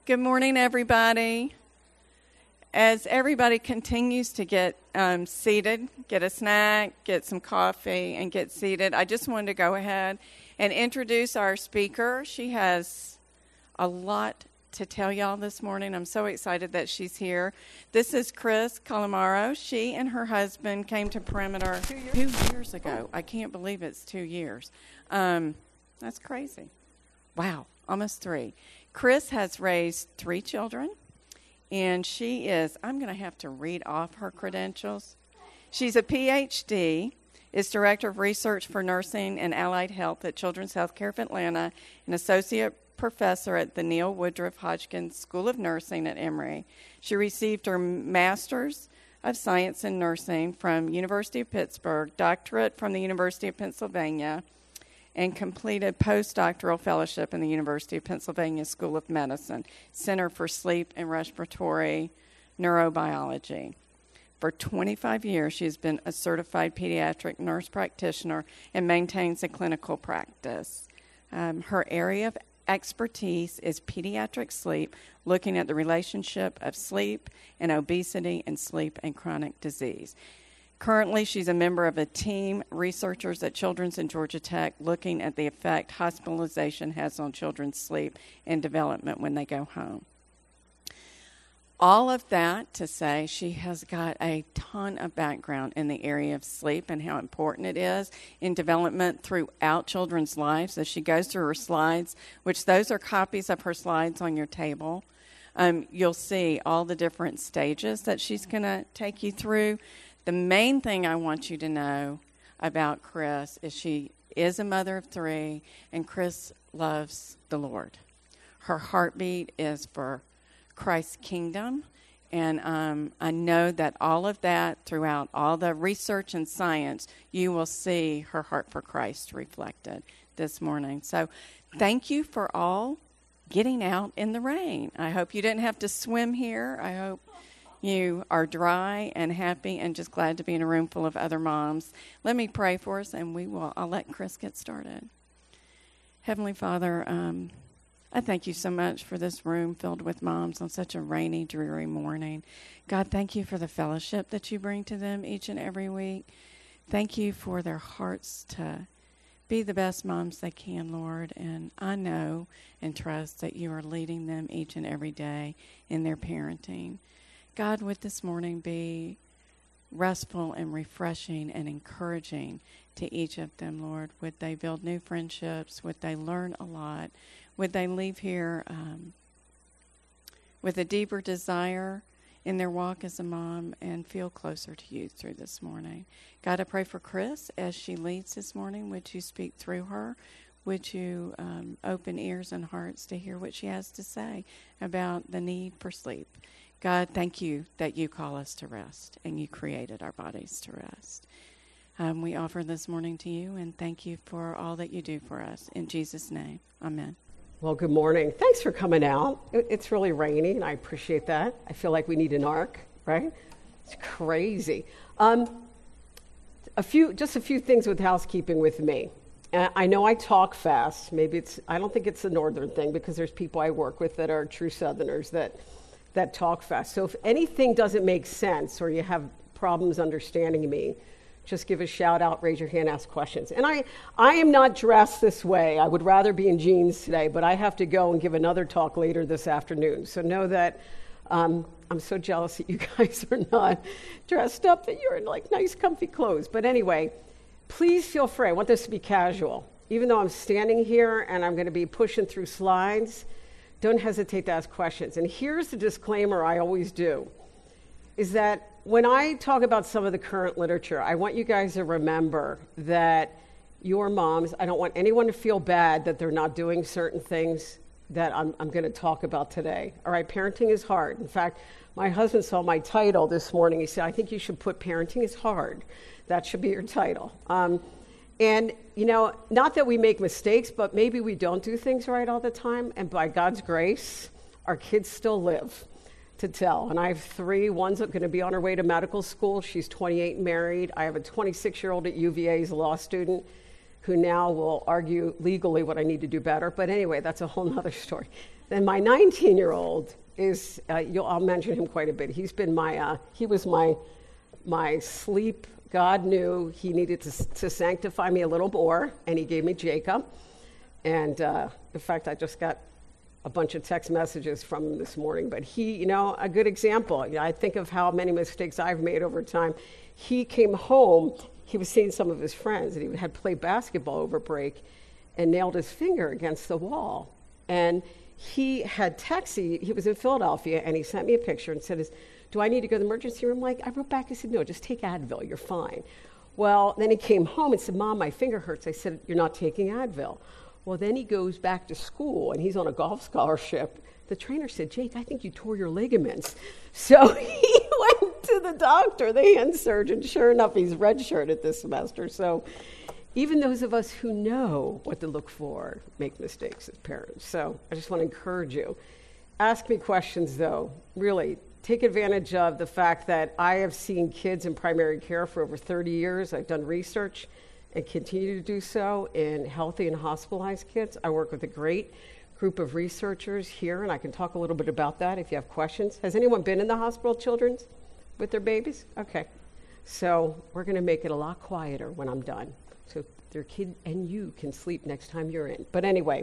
Good morning, everybody. As everybody continues to get seated, get a snack, get some coffee, and get seated, I just wanted to go ahead and introduce our speaker. She has a lot to tell y'all this morning. I'm so excited that she's here. This is Chris Calamaro. She and her husband came to Perimeter 2 years ago. I can't believe it's 2 years. That's crazy. Wow, almost 3. Chris has raised 3 children, and she is, I'm going to have to read off her credentials. She's a PhD, is Director of Research for Nursing and Allied Health at Children's Healthcare of Atlanta, an Associate Professor at the Neil Woodruff Hodgkin School of Nursing at Emory. She received her Master's of Science in Nursing from University of Pittsburgh, doctorate from the University of Pennsylvania, and completed postdoctoral fellowship in the University of Pennsylvania School of Medicine, Center for Sleep and Respiratory Neurobiology. For 25 years, she has been a certified pediatric nurse practitioner and maintains a clinical practice. Her area of expertise is pediatric sleep, looking at the relationship of sleep and obesity and sleep and chronic disease. Currently, she's a member of a team, researchers at Children's and Georgia Tech, looking at the effect hospitalization has on children's sleep and development when they go home. All of that to say she has got a ton of background in the area of sleep and how important it is in development throughout children's lives. As she goes through her slides, which those are copies of her slides on your table, you'll see all the different stages that she's going to take you through. The main thing I want you to know about Chris is she is a mother of 3, and Chris loves the Lord. Her heartbeat is for Christ's kingdom, and I know that all of that throughout all the research and science, you will see her heart for Christ reflected this morning. So thank you for all getting out in the rain. I hope you didn't have to swim here. I hope you are dry and happy and just glad to be in a room full of other moms. Let me pray for us, and I'll let Chris get started. Heavenly Father, I thank you so much for this room filled with moms on such a rainy, dreary morning. God, thank you for the fellowship that you bring to them each and every week. Thank you for their hearts to be the best moms they can, Lord. And I know and trust that you are leading them each and every day in their parenting. God, would this morning be restful and refreshing and encouraging to each of them, Lord? Would they build new friendships? Would they learn a lot? Would they leave here with a deeper desire in their walk as a mom and feel closer to you through this morning? God, I pray for Chris as she leads this morning. Would you speak through her? Would you open ears and hearts to hear what she has to say about the need for sleep? God, thank you that you call us to rest and you created our bodies to rest. We offer this morning to you and thank you for all that you do for us. In Jesus' name, amen. Well, good morning. Thanks for coming out. It's really rainy, and I appreciate that. I feel like we need an ark, right? It's crazy. Just a few things with housekeeping with me. I know I talk fast. I don't think it's a northern thing because there's people I work with that are true Southerners that talk fast. So if anything doesn't make sense or you have problems understanding me, just give a shout out, raise your hand, ask questions. And I am not dressed this way. I would rather be in jeans today, but I have to go and give another talk later this afternoon. So know that I'm so jealous that you guys are not dressed up, that you're in like nice comfy clothes. But anyway, please feel free. I want this to be casual. Even though I'm standing here and I'm going to be pushing through slides, don't hesitate to ask questions. And here's the disclaimer I always do, is that when I talk about some of the current literature, I want you guys to remember that your moms, I don't want anyone to feel bad that they're not doing certain things that I'm going to talk about today. All right, parenting is hard. In fact, my husband saw my title this morning. He said, I think you should put parenting is hard. That should be your title. And, not that we make mistakes, but maybe we don't do things right all the time. And by God's grace, our kids still live to tell. And I have 3. One's going to be on her way to medical school. She's 28 and married. I have a 26-year-old at UVA, he's a law student, who now will argue legally what I need to do better. But anyway, that's a whole nother story. Then my 19-year-old is, I'll mention him quite a bit. He's been he was my sleep. God knew he needed to sanctify me a little more, and he gave me Jacob. And in fact, I just got a bunch of text messages from him this morning. But he, a good example. I think of how many mistakes I've made over time. He came home, he was seeing some of his friends, and he had played basketball over break and nailed his finger against the wall. And he had texted, he was in Philadelphia, and he sent me a picture and said, do I need to go to the emergency room? I wrote back, I said, no, just take Advil, you're fine. Well, then he came home and said, Mom, my finger hurts. I said, you're not taking Advil. Well, then he goes back to school, and he's on a golf scholarship. The trainer said, Jake, I think you tore your ligaments. So he went to the doctor, the hand surgeon. Sure enough, he's redshirted this semester. So even those of us who know what to look for make mistakes as parents. So I just want to encourage you. Ask me questions, though. Really, take advantage of the fact that I have seen kids in primary care for over 30 years. I've done research and continue to do so in healthy and hospitalized kids. I work with a great group of researchers here, and I can talk a little bit about that if you have questions. Has anyone been in the hospital, children's, with their babies? Okay. So we're going to make it a lot quieter when I'm done, so their kid and you can sleep next time you're in. But anyway,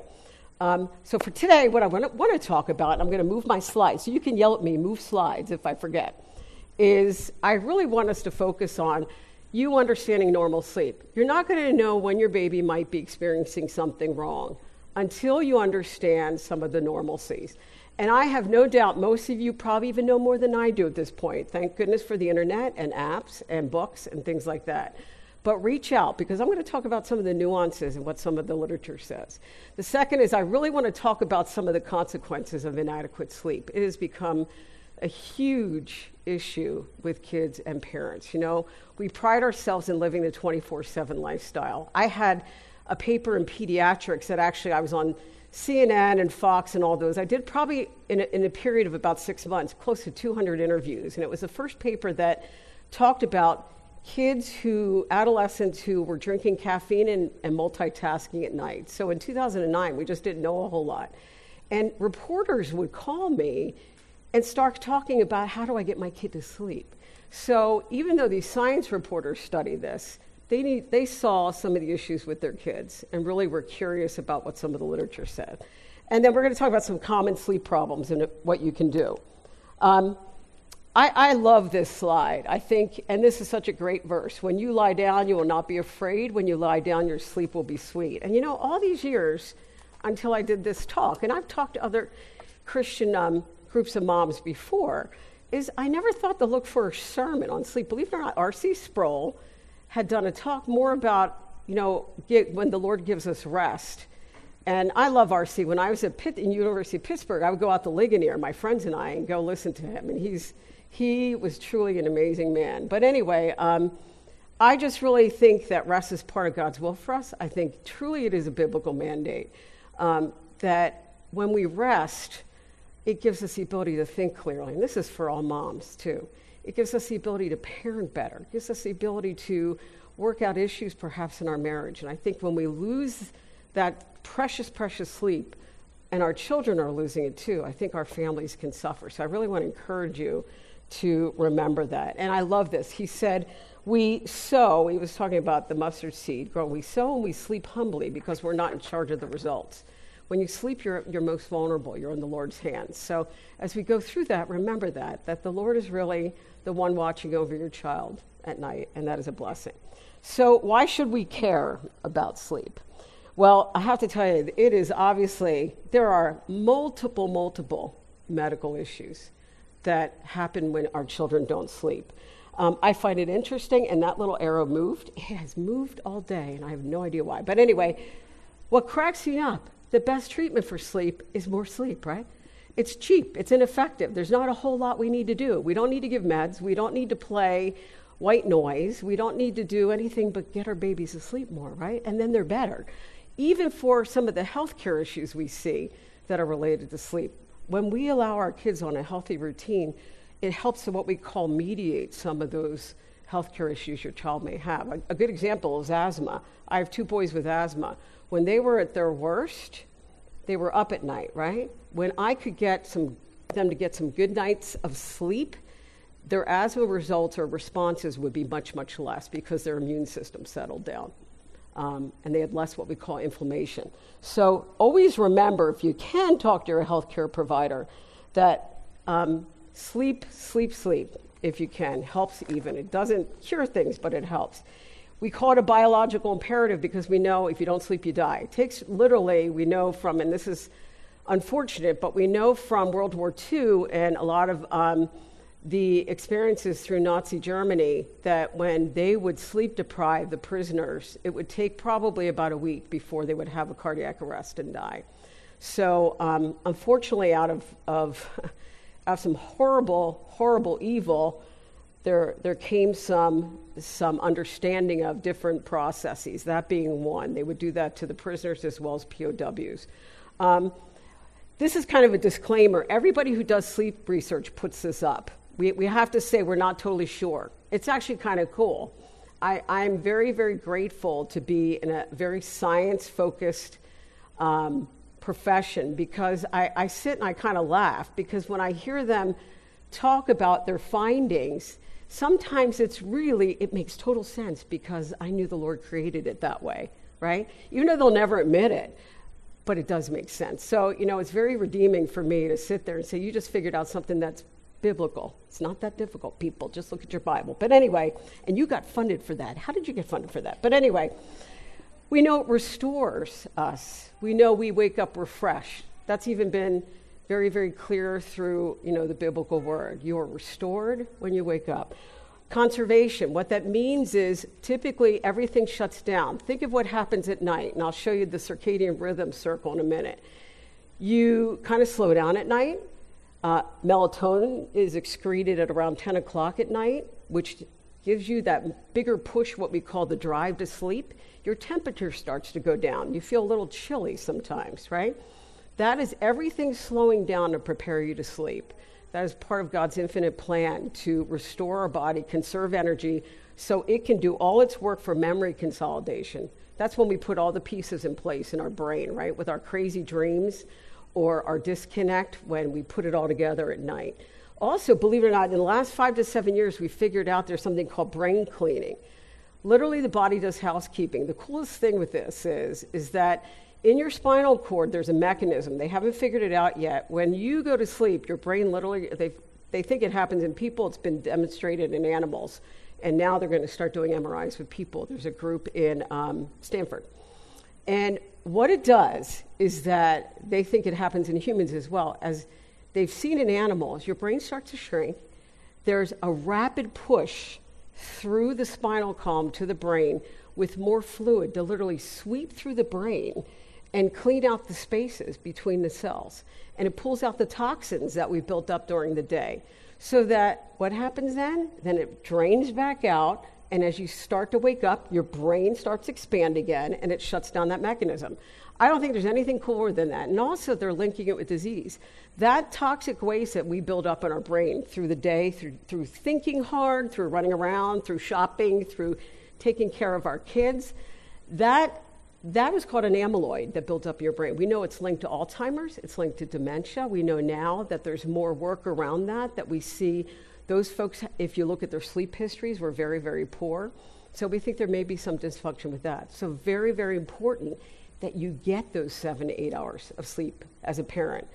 so for today, what I want to talk about, I'm going to move my slides, so you can yell at me, move slides if I forget, is I really want us to focus on you understanding normal sleep. You're not going to know when your baby might be experiencing something wrong until you understand some of the normalcies. And I have no doubt most of you probably even know more than I do at this point. Thank goodness for the internet and apps and books and things like that. But reach out, because I'm going to talk about some of the nuances and what some of the literature says. The second is I really want to talk about some of the consequences of inadequate sleep. It has become a huge issue with kids and parents. We pride ourselves in living the 24/7 lifestyle. I had a paper in pediatrics that actually I was on CNN and Fox and all those. I did probably in a period of about 6 months, close to 200 interviews. And it was the first paper that talked about adolescents who were drinking caffeine and multitasking at night. So in 2009, we just didn't know a whole lot. And reporters would call me and start talking about, how do I get my kid to sleep? So even though these science reporters study this, they saw some of the issues with their kids and really were curious about what some of the literature said. And then we're going to talk about some common sleep problems and what you can do. I love this slide. I think, and this is such a great verse, when you lie down, you will not be afraid. When you lie down, your sleep will be sweet. And all these years until I did this talk, and I've talked to other Christian groups of moms before, is I never thought to look for a sermon on sleep. Believe it or not, R.C. Sproul had done a talk more about, when the Lord gives us rest. And I love R.C. When I was at University of Pittsburgh, I would go out to Ligonier, my friends and I, and go listen to him. And he was truly an amazing man. But anyway, I just really think that rest is part of God's will for us. I think truly it is a biblical mandate that when we rest, it gives us the ability to think clearly. And this is for all moms, too. It gives us the ability to parent better. It gives us the ability to work out issues perhaps in our marriage. And I think when we lose that precious, precious sleep, and our children are losing it too, I think our families can suffer. So I really want to encourage you to remember that. And I love this. He said, he was talking about the mustard seed growing. We sow and we sleep humbly because we're not in charge of the results. When you sleep, you're most vulnerable. You're in the Lord's hands. So as we go through that, remember that the Lord is really the one watching over your child at night, and that is a blessing. So why should we care about sleep? Well, I have to tell you, it is obviously, there are multiple medical issues that happen when our children don't sleep. I find it interesting, and that little arrow moved. It has moved all day, and I have no idea why. But anyway, what cracks me up, the best treatment for sleep is more sleep, right? It's cheap. It's ineffective. There's not a whole lot we need to do. We don't need to give meds. We don't need to play white noise. We don't need to do anything but get our babies to sleep more, right? And then they're better. Even for some of the healthcare issues we see that are related to sleep, when we allow our kids on a healthy routine, it helps to what we call mediate some of those healthcare issues your child may have. A good example is asthma. I have 2 boys with asthma. When they were at their worst, they were up at night, right? When I could get them to get some good nights of sleep, their asthma results or responses would be much, much less because their immune system settled down. And they had less what we call inflammation. So always remember, if you can talk to your healthcare provider, that sleep, if you can, helps even. It doesn't cure things, but it helps. We call it a biological imperative because we know if you don't sleep, you die. It takes literally, we know from, and this is unfortunate, but we know from World War II and a lot of the experiences through Nazi Germany that when they would sleep deprive the prisoners, it would take probably about a week before they would have a cardiac arrest and die. So unfortunately, out of some horrible evil, there came some understanding of different processes, that being one. They would do that to the prisoners as well as POWs. This is kind of a disclaimer. Everybody who does sleep research puts this up. We have to say we're not totally sure. It's actually kind of cool. I'm very, very grateful to be in a very science-focused profession because I sit and I kind of laugh because when I hear them talk about their findings, sometimes it makes total sense because I knew the Lord created it that way, right? Even though they'll never admit it, but it does make sense. So, it's very redeeming for me to sit there and say, you just figured out something that's biblical. It's not that difficult, people. Just look at your Bible. But anyway, and you got funded for that. How did you get funded for that? But anyway, we know it restores us. We know we wake up refreshed. That's even been very, very clear through, the biblical word. You're restored when you wake up. Conservation, what that means is typically everything shuts down. Think of what happens at night, and I'll show you the circadian rhythm circle in a minute. You kind of slow down at night. Melatonin is excreted at around 10 o'clock at night, which gives you that bigger push, what we call the drive to sleep. Your temperature starts to go down. You feel a little chilly sometimes, right? That is everything slowing down to prepare you to sleep. That is part of God's infinite plan to restore our body, conserve energy, so it can do all its work for memory consolidation. That's when we put all the pieces in place in our brain, right? With our crazy dreams or our disconnect when we put it all together at night. Also, believe it or not, in the last 5 to 7 years, we figured out there's something called brain cleaning. Literally, the body does housekeeping. The coolest thing with this is that in your spinal cord, there's a mechanism. They haven't figured it out yet. When you go to sleep, your brain literally, they think it happens in people. It's been demonstrated in animals. And now they're going to start doing MRIs with people. There's a group in Stanford. And what it does is that they think it happens in humans as well. As they've seen in animals, your brain starts to shrink. There's a rapid push through the spinal column to the brain with more fluid to literally sweep through the brain and clean out the spaces between the cells. And it pulls out the toxins that we built up during the day. So that what happens then? Then it drains back out, and as you start to wake up, your brain starts to expand again, and it shuts down that mechanism. I don't think there's anything cooler than that. And also, they're linking it with disease. That toxic waste that we build up in our brain through the day, through thinking hard, through running around, through shopping, through taking care of our kids, that is called an amyloid that builds up your brain. We know it's linked to Alzheimer's. It's linked to dementia. We know now that there's more work around that we see those folks, if you look at their sleep histories, were very, very poor. So we think there may be some dysfunction with that. So very, very important that you get those 7 to 8 hours of sleep as a parent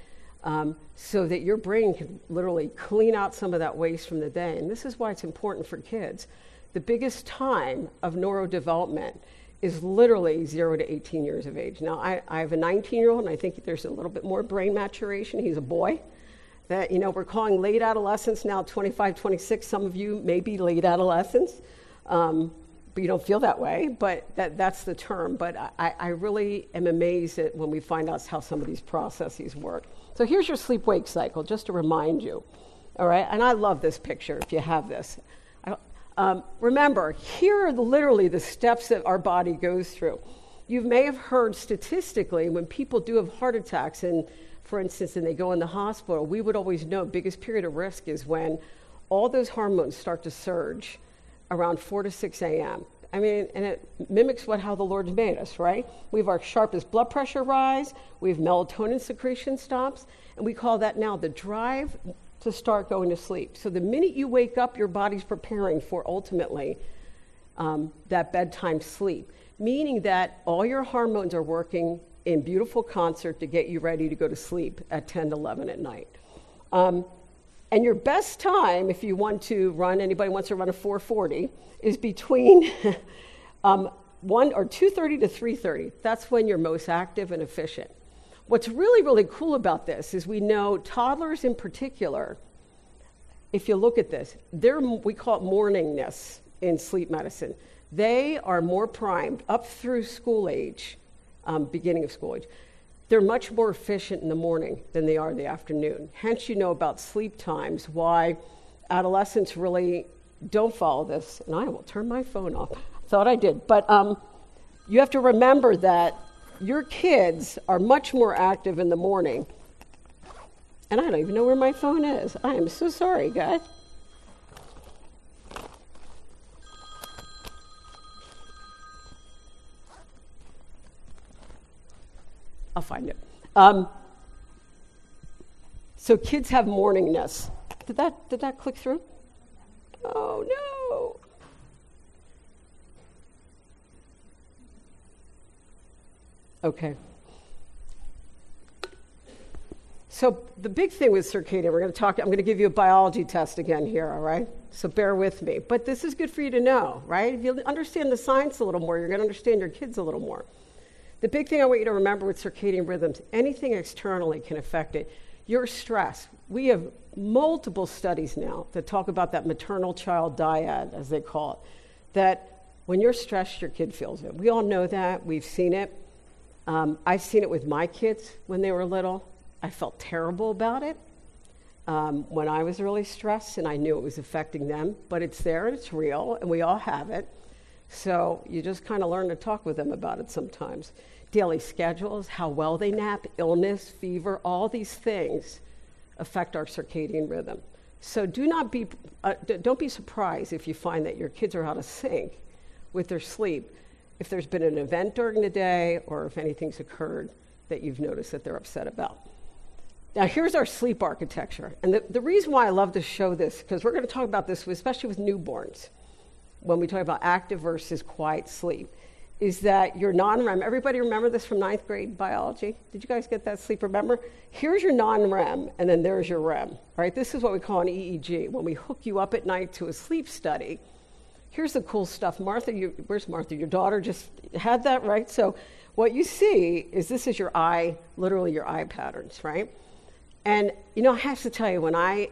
so that your brain can literally clean out some of that waste from the day. And this is why it's important for kids. The biggest time of neurodevelopment is literally 0 to 18 years of age. Now, I have a 19-year-old, and I think there's a little bit more brain maturation. He's a boy. That, we're calling late adolescence now, 25, 26. Some of you may be late adolescents, but you don't feel that way. But that's the term. But I really am amazed at when we find out how some of these processes work. So here's your sleep-wake cycle, just to remind you. All right? And I love this picture, if you have this. Remember, here are literally the steps that our body goes through. You may have heard statistically when people do have heart attacks, and for instance, and they go in the hospital, we would always know biggest period of risk is when all those hormones start to surge around 4 to 6 a.m. I mean, and it mimics how the Lord's made us, right? We have our sharpest blood pressure rise, we have melatonin secretion stops, and we call that now the drive to start going to sleep. So the minute you wake up, your body's preparing for ultimately that bedtime sleep, meaning that all your hormones are working in beautiful concert to get you ready to go to sleep at 10 to 11 at night. And your best time, if you want to run, anybody wants to run a 440, is between 2:30 to 3:30. That's when you're most active and efficient. What's really, really cool about this is we know toddlers in particular, if you look at this, we call it morningness in sleep medicine. They are more primed up through school age, beginning of school age. They're much more efficient in the morning than they are in the afternoon. Hence, you know about sleep times, why adolescents really don't follow this. And I will turn my phone off. Thought I did. But you have to remember that your kids are much more active in the morning. And I don't even know where my phone is. I am so sorry, guys. I'll find it. So kids have morningness. Did that click through? Oh no. Okay. So the big thing with circadian, I'm going to give you a biology test again here, all right? So bear with me. But this is good for you to know, right? If you understand the science a little more, you're going to understand your kids a little more. The big thing I want you to remember with circadian rhythms, anything externally can affect it. Your stress. We have multiple studies now that talk about that maternal-child dyad, as they call it, that when you're stressed, your kid feels it. We all know that. We've seen it. I've seen it with my kids when they were little. I felt terrible about it when I was really stressed, and I knew it was affecting them. But it's there, and it's real, and we all have it. So you just kind of learn to talk with them about it sometimes. Daily schedules, how well they nap, illness, fever, all these things affect our circadian rhythm. So don't be surprised if you find that your kids are out of sync with their sleep, if there's been an event during the day or if anything's occurred that you've noticed that they're upset about. Now, here's our sleep architecture. And the reason why I love to show this, because we're going to talk about this, especially with newborns, when we talk about active versus quiet sleep, is that your non-REM, everybody remember this from 9th grade biology? Did you guys get that sleep? Remember? Here's your non-REM, and then there's your REM, right? This is what we call an EEG. When we hook you up at night to a sleep study, here's the cool stuff. Martha, where's Martha? Your daughter just had that, right? So what you see is this is your eye, literally your eye patterns, right? And, I have to tell you, when I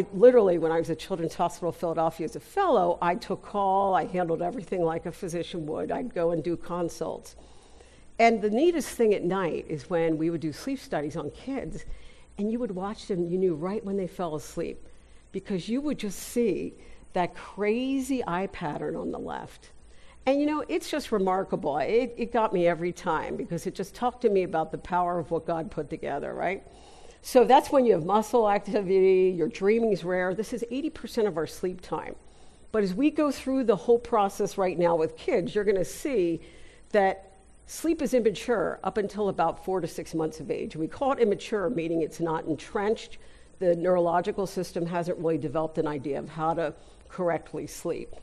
was at Children's Hospital of Philadelphia as a fellow, I took call, I handled everything like a physician would. I'd go and do consults. And the neatest thing at night is when we would do sleep studies on kids, and you would watch them, you knew right when they fell asleep, because you would just see that crazy eye pattern on the left. And, it's just remarkable. It got me every time, because it just talked to me about the power of what God put together, right? So that's when you have muscle activity, your dreaming is rare. This is 80% of our sleep time. But as we go through the whole process right now with kids, you're going to see that sleep is immature up until about 4 to 6 months of age. We call it immature, meaning it's not entrenched. The neurological system hasn't really developed an idea of how to correctly sleep.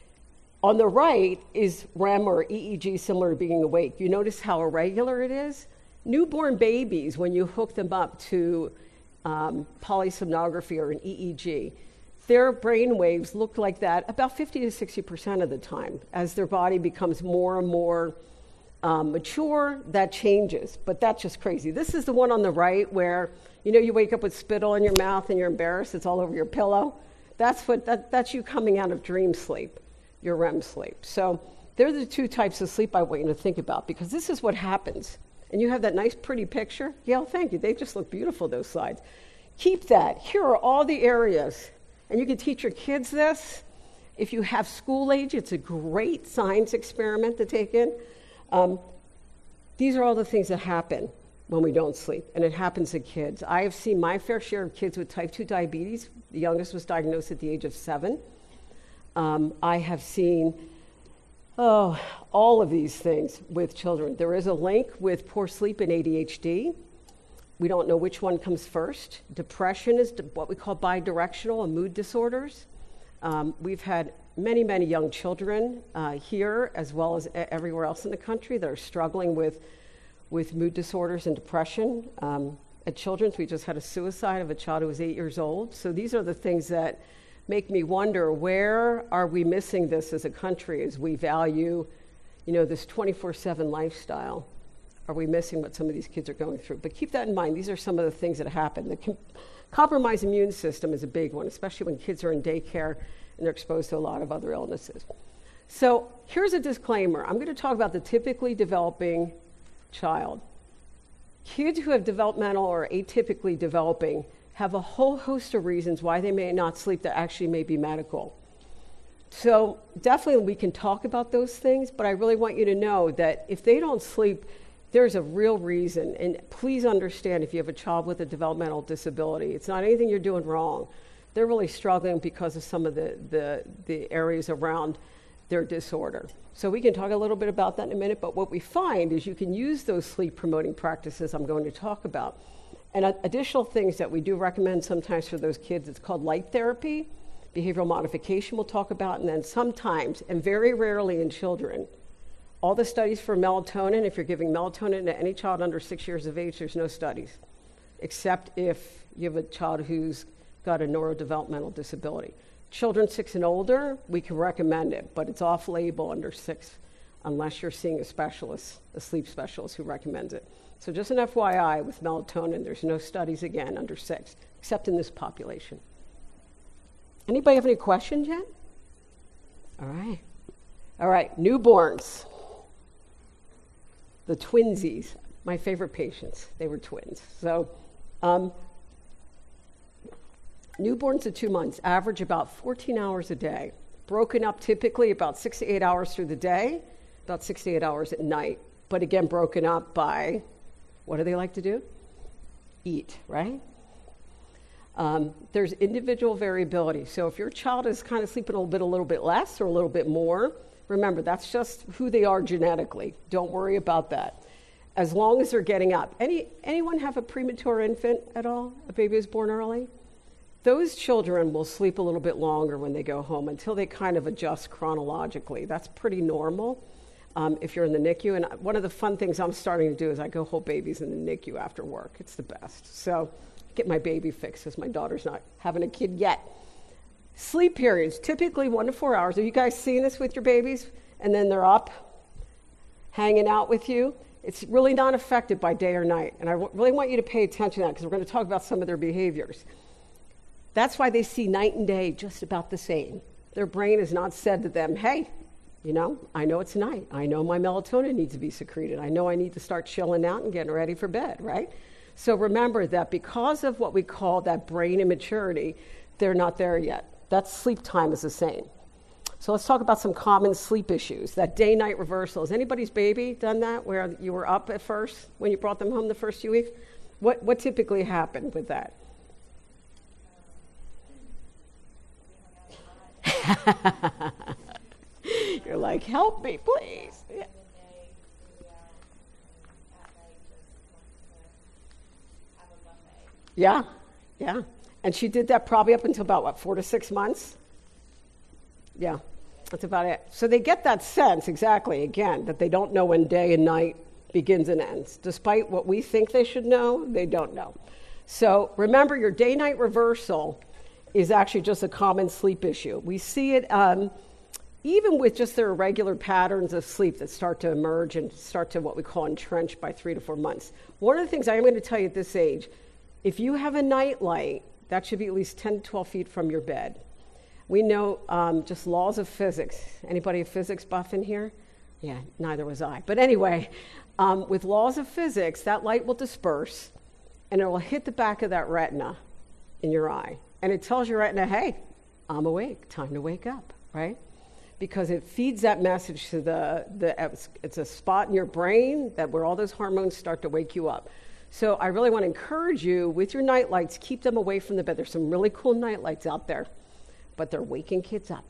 On the right is REM or EEG, similar to being awake. You notice how irregular it is? Newborn babies, when you hook them up to polysomnography or an EEG, their brain waves look like that about 50 to 60% of the time. As their body becomes more and more mature, that changes. But that's just crazy. This is the one on the right where, you wake up with spittle in your mouth and you're embarrassed. It's all over your pillow. That's you coming out of dream sleep, your REM sleep. So they're the two types of sleep I want you to think about, because this is what happens. And you have that nice, pretty picture. Gail, thank you. They just look beautiful, those slides. Keep that. Here are all the areas. And you can teach your kids this. If you have school age, it's a great science experiment to take in. These are all the things that happen when we don't sleep, and it happens to kids. I have seen my fair share of kids with type 2 diabetes. The youngest was diagnosed at the age of 7. I have seen, all of these things with children. There is a link with poor sleep and ADHD. We don't know which one comes first. Depression is what we call bidirectional and mood disorders. We've had many, many young children here, as well as everywhere else in the country, that are struggling with mood disorders and depression. At Children's, we just had a suicide of a child who was 8 years old. So these are the things that make me wonder, where are we missing this as a country as we value, this 24/7 lifestyle? Are we missing what some of these kids are going through? But keep that in mind. These are some of the things that happen. The compromised immune system is a big one, especially when kids are in daycare and they're exposed to a lot of other illnesses. So here's a disclaimer. I'm going to talk about the typically developing child. Kids who have developmental or atypically developing have a whole host of reasons why they may not sleep that actually may be medical. So definitely we can talk about those things, but I really want you to know that if they don't sleep, there's a real reason. And please understand, if you have a child with a developmental disability, it's not anything you're doing wrong. They're really struggling because of some of the areas around their disorder. So we can talk a little bit about that in a minute, but what we find is you can use those sleep promoting practices I'm going to talk about. And additional things that we do recommend sometimes for those kids, it's called light therapy, behavioral modification we'll talk about, and then sometimes, and very rarely in children, all the studies for melatonin, if you're giving melatonin to any child under 6 years of age, there's no studies, except if you have a child who's got a neurodevelopmental disability. Children 6 and older, we can recommend it, but it's off-label under 6 unless you're seeing a specialist, a sleep specialist who recommends it. So just an FYI, with melatonin, there's no studies, again, under 6, except in this population. Anybody have any questions yet? All right, newborns. The twinsies, my favorite patients, they were twins. So newborns at 2 months average about 14 hours a day, broken up typically about 6 to 8 hours through the day, about 6 to 8 hours at night, but again, broken up by, what do they like to do? Eat, right? There's individual variability. So if your child is kind of sleeping a little bit less or a little bit more, remember, that's just who they are genetically. Don't worry about that. As long as they're getting up. Anyone have a premature infant at all? A baby who's born early? Those children will sleep a little bit longer when they go home until they kind of adjust chronologically. That's pretty normal if you're in the NICU. And one of the fun things I'm starting to do is I go hold babies in the NICU after work. It's the best. So get my baby fixed because my daughter's not having a kid yet. Sleep periods, typically 1 to 4 hours. Have you guys seen this with your babies? And then they're up, hanging out with you. It's really not affected by day or night. And I really want you to pay attention to that because we're going to talk about some of their behaviors. That's why they see night and day just about the same. Their brain has not said to them, hey, I know it's night. I know my melatonin needs to be secreted. I know I need to start chilling out and getting ready for bed, right? So remember that because of what we call that brain immaturity, they're not there yet. That sleep time is the same. So let's talk about some common sleep issues. That day-night reversal. Has anybody's baby done that, where you were up at first when you brought them home the first few weeks? What typically happened with that? You're like, help me, please. Yeah. And she did that probably up until about, 4 to 6 months? Yeah, that's about it. So they get that sense, exactly, again, that they don't know when day and night begins and ends. Despite what we think they should know, they don't know. So remember, your day-night reversal is actually just a common sleep issue. We see it even with just their irregular patterns of sleep that start to emerge and start to what we call entrench by 3 to 4 months. One of the things I'm going to tell you at this age, if you have a night light, that should be at least 10 to 12 feet from your bed. We know just laws of physics. Anybody a physics buff in here? Yeah, neither was I. But anyway, with laws of physics, that light will disperse, and it will hit the back of that retina in your eye. And it tells your retina, hey, I'm awake, time to wake up, right? Because it feeds that message to it's a spot in your brain where all those hormones start to wake you up. So I really want to encourage you, with your night lights, keep them away from the bed. There's some really cool night lights out there, but they're waking kids up.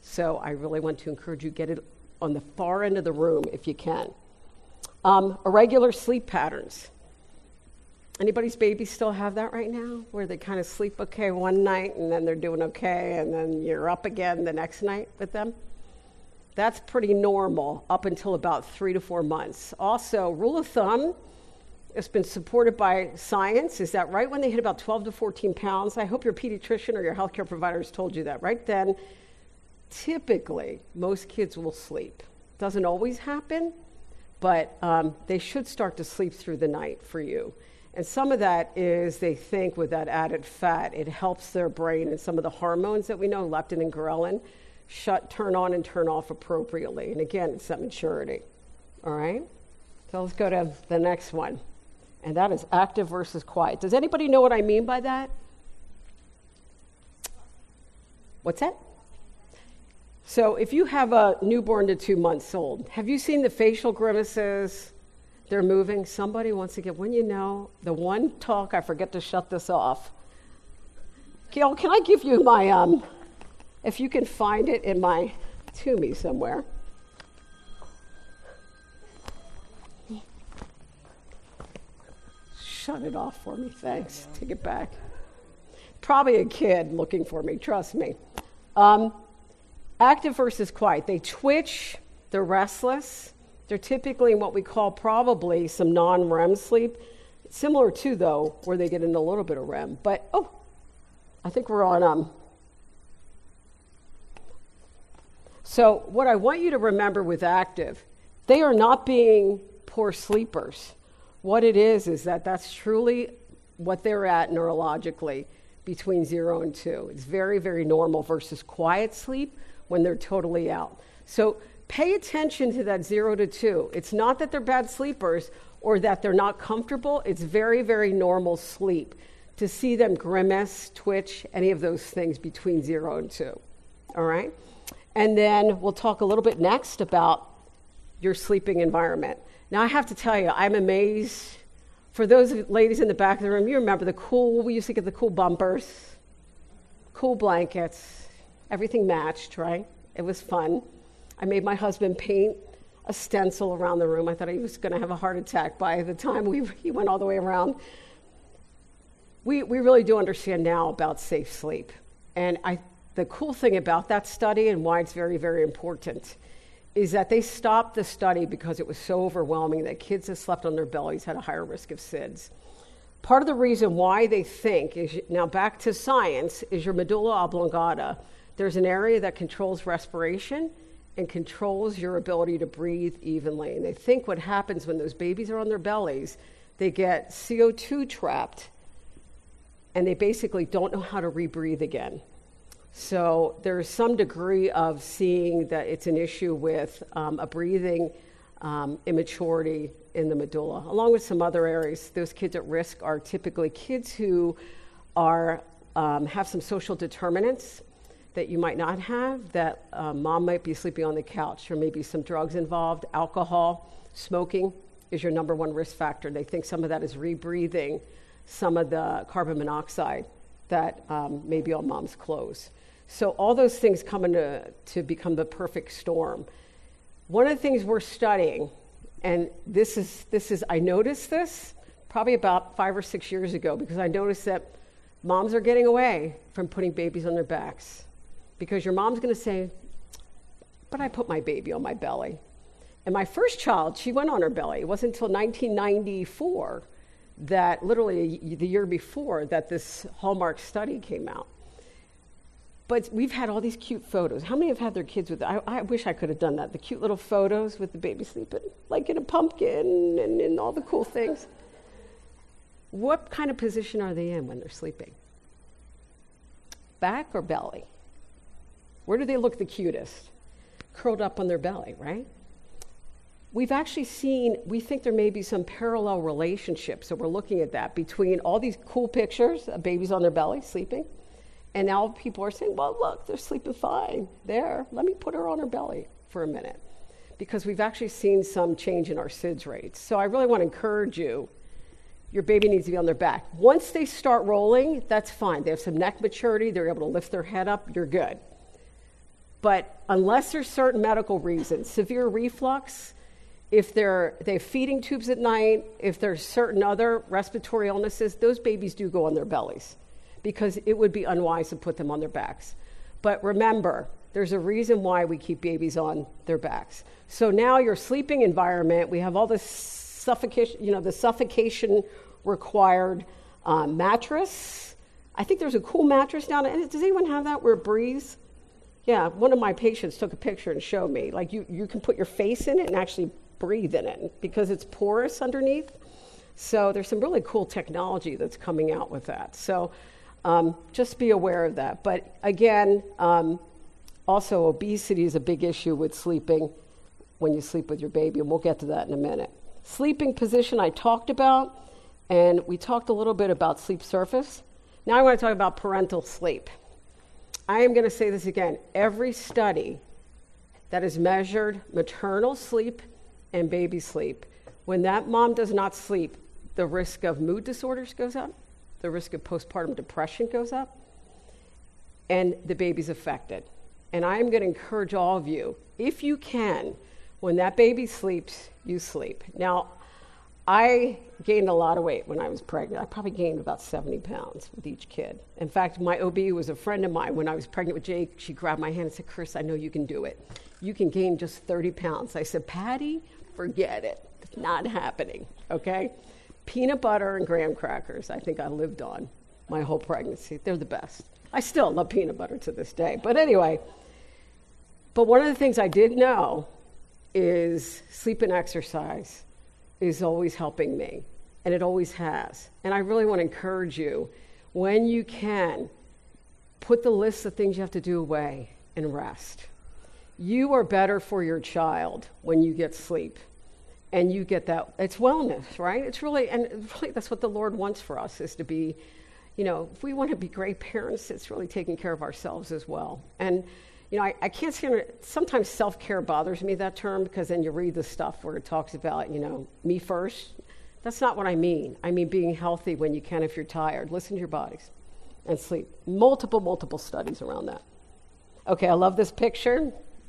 So I really want to encourage you, get it on the far end of the room if you can. Irregular sleep patterns. Anybody's babies still have that right now, where they kind of sleep okay one night and then they're doing okay and then you're up again the next night with them? That's pretty normal up until about 3 to 4 months. Also, rule of thumb, it's been supported by science, is that right when they hit about 12 to 14 pounds, I hope your pediatrician or your healthcare provider has told you that, right then, typically, most kids will sleep. Doesn't always happen, but they should start to sleep through the night for you. And some of that is they think with that added fat, it helps their brain and some of the hormones that we know, leptin and ghrelin, turn on and turn off appropriately. And again, it's that maturity. All right? So let's go to the next one. And that is active versus quiet. Does anybody know what I mean by that? What's that? So if you have a newborn to 2 months old, have you seen the facial grimaces? They're moving. Somebody wants to get, when you know, the one talk, I forget to shut this off. Gail, can I give you my, if you can find it in my Toomey somewhere. Shut it off for me, thanks. Take it back. Probably a kid looking for me, trust me. Active versus quiet. They twitch, they're restless. They're typically in what we call probably some non-REM sleep. Similar to, though, where they get in a little bit of REM. But, I think we're on. So what I want you to remember with active, they are not being poor sleepers. What it is that that's truly what they're at neurologically between 0 and 2. It's very, very normal versus quiet sleep when they're totally out. So pay attention to that 0 to 2. It's not that they're bad sleepers or that they're not comfortable. It's very, very normal sleep to see them grimace, twitch, any of those things between 0 and 2. All right? And then we'll talk a little bit next about your sleeping environment. Now, I have to tell you, I'm amazed. For those ladies in the back of the room, you remember we used to get the cool bumpers, cool blankets, everything matched, right? It was fun. I made my husband paint a stencil around the room. I thought he was going to have a heart attack by the time he went all the way around. We really do understand now about safe sleep. And the cool thing about that study and why it's very, very important is that they stopped the study because it was so overwhelming that kids that slept on their bellies had a higher risk of SIDS. Part of the reason why they think is, now back to science, is your medulla oblongata. There's an area that controls respiration and controls your ability to breathe evenly. And they think what happens when those babies are on their bellies, they get CO2 trapped, and they basically don't know how to rebreathe again. So there's some degree of seeing that it's an issue with a breathing immaturity in the medulla, along with some other areas. Those kids at risk are typically kids who have some social determinants that you might not have, that mom might be sleeping on the couch, or maybe some drugs involved. Alcohol, smoking is your number one risk factor. They think some of that is rebreathing some of the carbon monoxide that may be on mom's clothes. So all those things come to become the perfect storm. One of the things we're studying, and this is I noticed this probably about 5 or 6 years ago, because I noticed that moms are getting away from putting babies on their backs. Because your mom's going to say, but I put my baby on my belly. And my first child, she went on her belly. It wasn't until 1994 that, literally the year before, that this Hallmark study came out. But we've had all these cute photos. How many have had their kids with, I wish I could have done that, the cute little photos with the baby sleeping, like in a pumpkin and all the cool things. What kind of position are they in when they're sleeping? Back or belly? Where do they look the cutest? Curled up on their belly, right? We've actually seen, we think there may be some parallel relationships, so we're looking at that, between all these cool pictures of babies on their belly sleeping, and now people are saying, well, look, they're sleeping fine. There, let me put her on her belly for a minute. Because we've actually seen some change in our SIDS rates. So I really want to encourage you, your baby needs to be on their back. Once they start rolling, that's fine. They have some neck maturity, they're able to lift their head up, you're good. But unless there's certain medical reasons, severe reflux, if they have feeding tubes at night, if there's certain other respiratory illnesses, those babies do go on their bellies because it would be unwise to put them on their backs. But remember, there's a reason why we keep babies on their backs. So now your sleeping environment, we have all this suffocation, the suffocation required mattress. I think there's a cool mattress down there. Does anyone have that where it breathes? Yeah, one of my patients took a picture and showed me. Like you can put your face in it and actually breathe in it because it's porous underneath. So there's some really cool technology that's coming out with that. So just be aware of that. But again, also obesity is a big issue with sleeping when you sleep with your baby, and we'll get to that in a minute. Sleeping position I talked about, and we talked a little bit about sleep surface. Now I want to talk about parental sleep. I am going to say this again. Every study that has measured maternal sleep and baby sleep, when that mom does not sleep, the risk of mood disorders goes up, the risk of postpartum depression goes up, and the baby's affected. And I am going to encourage all of you, if you can, when that baby sleeps, you sleep. Now, I gained a lot of weight when I was pregnant. I probably gained about 70 pounds with each kid. In fact, my OB was a friend of mine. When I was pregnant with Jake, she grabbed my hand and said, "Chris, I know you can do it. You can gain just 30 pounds. I said, "Patty, forget it. It's not happening," okay? Peanut butter and graham crackers, I think I lived on my whole pregnancy. They're the best. I still love peanut butter to this day. But anyway, but one of the things I did know is sleep and exercise is always helping me, and it always has. And I really want to encourage you, when you can, put the list of things you have to do away and rest. You are better for your child when you get sleep, and you get that. It's wellness, right? It's really, and really that's what the Lord wants for us, is to be, if we want to be great parents, it's really taking care of ourselves as well. And I can't stand it. Sometimes self-care bothers me, that term, because then you read the stuff where it talks about, me first. That's not what I mean. I mean being healthy when you can if you're tired. Listen to your bodies and sleep. Multiple studies around that. Okay, I love this picture.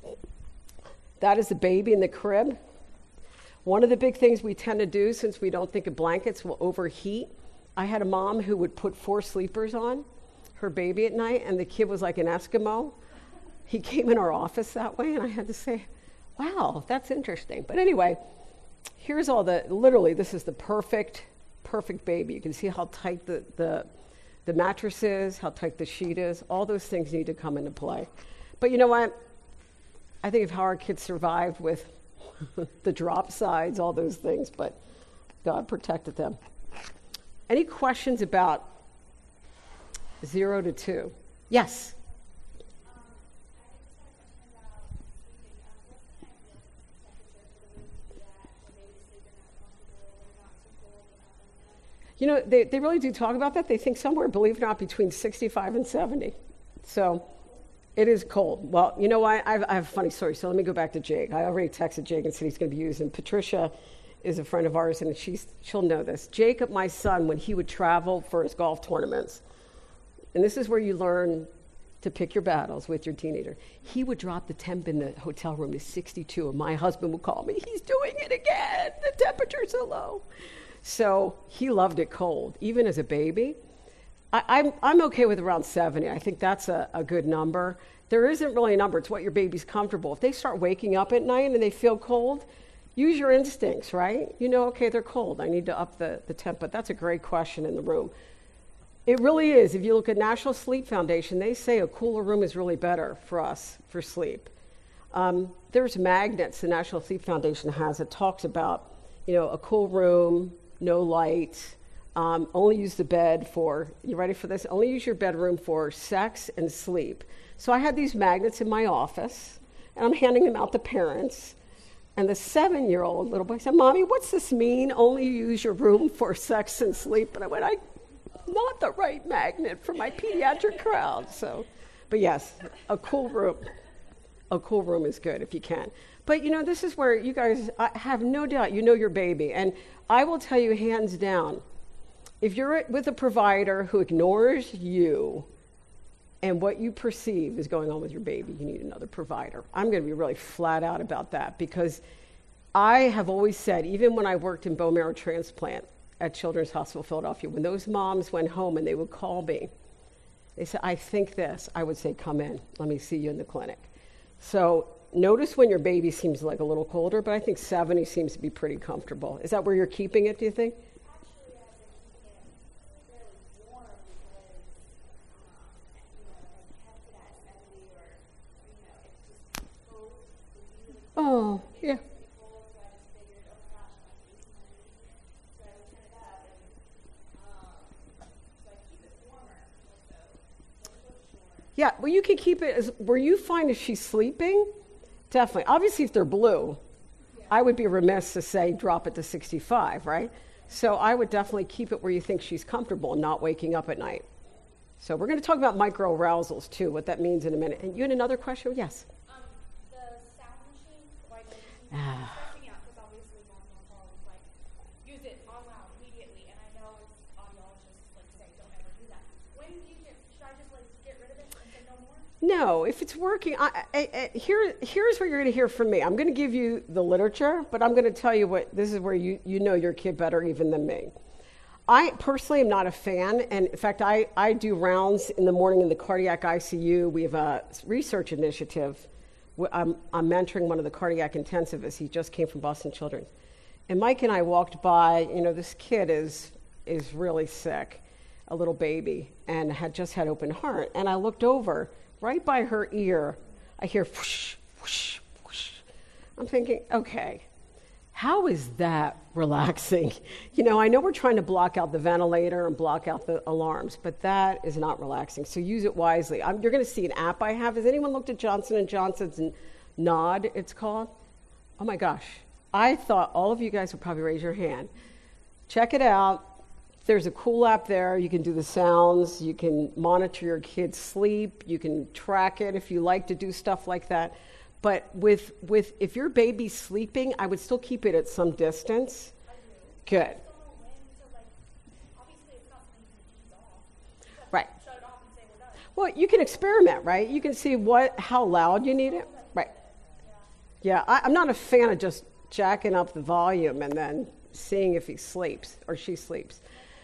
That is the baby in the crib. One of the big things we tend to do, since we don't think of blankets will overheat, I had a mom who would put 4 sleepers on her baby at night, and the kid was like an Eskimo. He came in our office that way, and I had to say, wow, that's interesting. But anyway, here's literally, this is the perfect baby. You can see how tight the mattress is, how tight the sheet is. All those things need to come into play. But you know what? I think of how our kids survived with the drop sides, all those things, but God protected them. Any questions about 0 to 2? Yes? They really do talk about that. They think somewhere, believe it or not, between 65 and 70. So it is cold. Well, you know what? I have a funny story. So let me go back to Jake. I already texted Jake and said he's going to be using. Patricia is a friend of ours, and she'll know this. Jacob, my son, when he would travel for his golf tournaments, and this is where you learn to pick your battles with your teenager, he would drop the temp in the hotel room to 62, and my husband would call me, "He's doing it again. The temperature's so low." So he loved it cold, even as a baby. I'm okay with around 70. I think that's a good number. There isn't really a number. It's what your baby's comfortable. If they start waking up at night and they feel cold, use your instincts, right? Okay, they're cold. I need to up the temp. But that's a great question in the room. It really is. If you look at National Sleep Foundation, they say a cooler room is really better for us for sleep. There's magnets the National Sleep Foundation has that talks about, a cool room, no light, only use the bed for, you ready for this? Only use your bedroom for sex and sleep. So I had these magnets in my office, and I'm handing them out to parents. And the 7-year-old little boy said, "Mommy, what's this mean? Only use your room for sex and sleep?" And I went, not the right magnet for my pediatric crowd. So, but yes, a cool room is good if you can. But this is where you guys, I have no doubt, your baby. And I will tell you hands down, if you're with a provider who ignores you, and what you perceive is going on with your baby, you need another provider. I'm going to be really flat out about that, because I have always said, even when I worked in bone marrow transplant at Children's Hospital Philadelphia, when those moms went home and they would call me, they said, I think this, I would say, come in, let me see you in the clinic. So notice when your baby seems like a little colder, but I think 70 seems to be pretty comfortable. Is that where you're keeping it, do you think? Actually, I've been keeping it fairly warm because, I kept it at 70 or, it's just cold. Oh, yeah. Yeah, well, you can keep it as where you find if she's sleeping, definitely. Obviously, if they're blue, I would be remiss to say drop it to 65, right? So I would definitely keep it where you think she's comfortable and not waking up at night. So we're going to talk about microarousals too, what that means in a minute. And you had another question? Yes. The sound machine, like, stressing out because obviously moms on calls like use it on loud immediately, and I know it's audiologists like say don't ever do that. When do you should I just like get rid of it and say no more? No, if it's working, here's what you're going to hear from me. I'm going to give you the literature, but I'm going to tell you what, this is where you know your kid better even than me. I personally am not a fan, and in fact, I do rounds in the morning in the cardiac ICU. We have a research initiative. I'm mentoring one of the cardiac intensivists. He just came from Boston Children's. And Mike and I walked by, this kid is really sick, a little baby, and had just had open heart. And I looked over, right by her ear, I hear whoosh, whoosh, whoosh. I'm thinking, okay, how is that relaxing? I know we're trying to block out the ventilator and block out the alarms, but that is not relaxing. So use it wisely. You're going to see an app I have. Has anyone looked at Johnson & Johnson's Nod, it's called? Oh my gosh. I thought all of you guys would probably raise your hand. Check it out. There's a cool app there. You can do the sounds. You can monitor your kid's sleep. You can track it if you like to do stuff like that. But with if your baby's sleeping, I would still keep it at some distance. I do. Good. I just don't know when to obviously it's not something you can ease off. Right. Shut it off and say we're done. Well, you can experiment, right? You can see how loud you need it. Right. Yeah, I'm not a fan of just jacking up the volume and then seeing if he sleeps or she sleeps.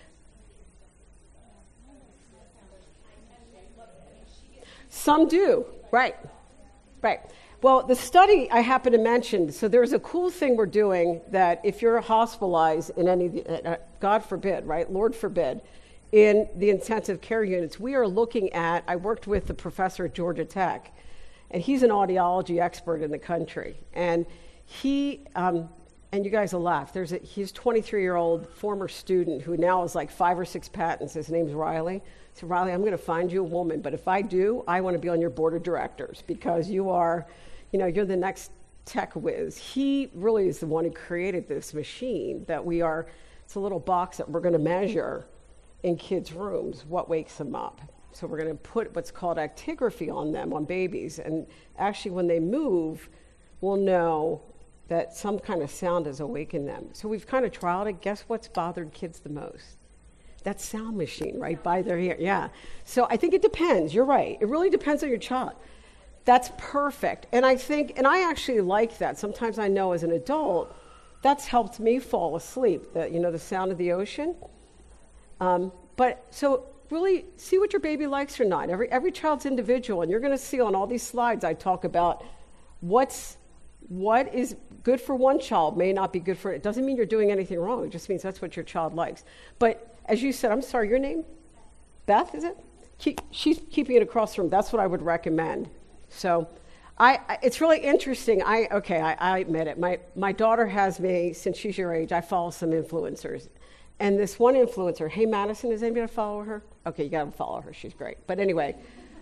Some do, right. Well, the study I happen to mention, so there's a cool thing we're doing that if you're hospitalized in any, God forbid, right, Lord forbid, in the intensive care units, we are looking at, I worked with the professor at Georgia Tech, and he's an audiology expert in the country, and he, and you guys will laugh, he's a 23-year-old former student who now has like 5 or 6 patents. His name's Riley. So Riley, I'm going to find you a woman, but if I do, I want to be on your board of directors because you are, you're the next tech whiz. He really is the one who created this machine that it's a little box that we're going to measure in kids' rooms what wakes them up. So we're going to put what's called actigraphy on them, on babies, and actually when they move, we'll know that some kind of sound has awakened them. So we've kind of trialed it. Guess what's bothered kids the most? That sound machine right by their ear. Yeah. So I think it depends. You're right. It really depends on your child. That's perfect. And I actually like that. Sometimes I know as an adult, that's helped me fall asleep, the sound of the ocean. But so really see what your baby likes or not. Every child's individual. And you're going to see on all these slides I talk about what is good for one child may not be good for it. Doesn't mean you're doing anything wrong. It just means that's what your child likes. But as you said, I'm sorry, your name? Beth, is it? She's keeping it across the room. That's what I would recommend. So it's really interesting. I admit it. My daughter has me, since she's your age, I follow some influencers. And this one influencer, hey, Madison, does anybody follow her? Okay, you got to follow her. She's great. But anyway,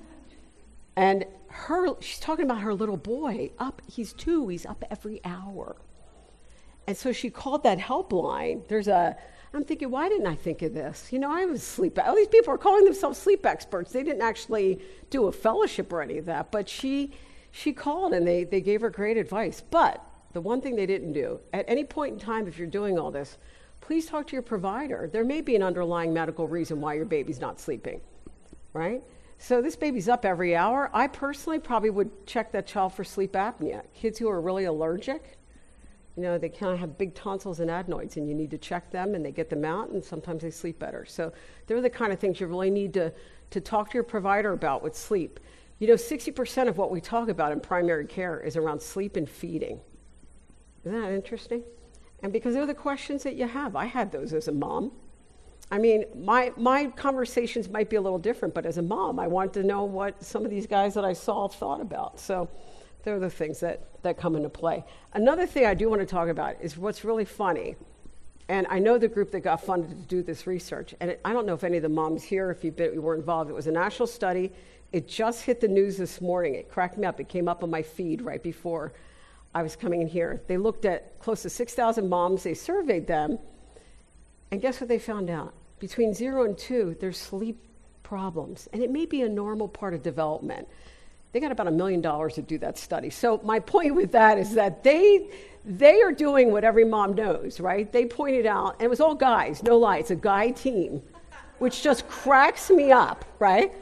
and she's talking about her little boy. He's 2. He's up every hour. And so she called that helpline. I'm thinking, why didn't I think of this? I was sleep. All these people are calling themselves sleep experts. They didn't actually do a fellowship or any of that. But she called and they gave her great advice. But the one thing they didn't do, at any point in time, if you're doing all this, please talk to your provider. There may be an underlying medical reason why your baby's not sleeping, right? So this baby's up every hour. I personally probably would check that child for sleep apnea. Kids who are really allergic, they kind of have big tonsils and adenoids, and you need to check them, and they get them out, and sometimes they sleep better. So they're the kind of things you really need to talk to your provider about with sleep. 60% of what we talk about in primary care is around sleep and feeding. Isn't that interesting? And because they're the questions that you have. I had those as a mom. I mean, my conversations might be a little different, but as a mom, I wanted to know what some of these guys that I saw thought about. So they're the things that come into play. Another thing I do want to talk about is what's really funny. And I know the group that got funded to do this research. And I don't know if any of the moms here, if you were involved, it was a national study. It just hit the news this morning. It cracked me up. It came up on my feed right before I was coming in here. They looked at close to 6,000 moms. They surveyed them. And guess what they found out? Between 0 and 2, there's sleep problems. And it may be a normal part of development. They got about $1 million to do that study. So my point with that is that they are doing what every mom knows, right? They pointed out, and it was all guys, no lie, it's a guy team, which just cracks me up, right?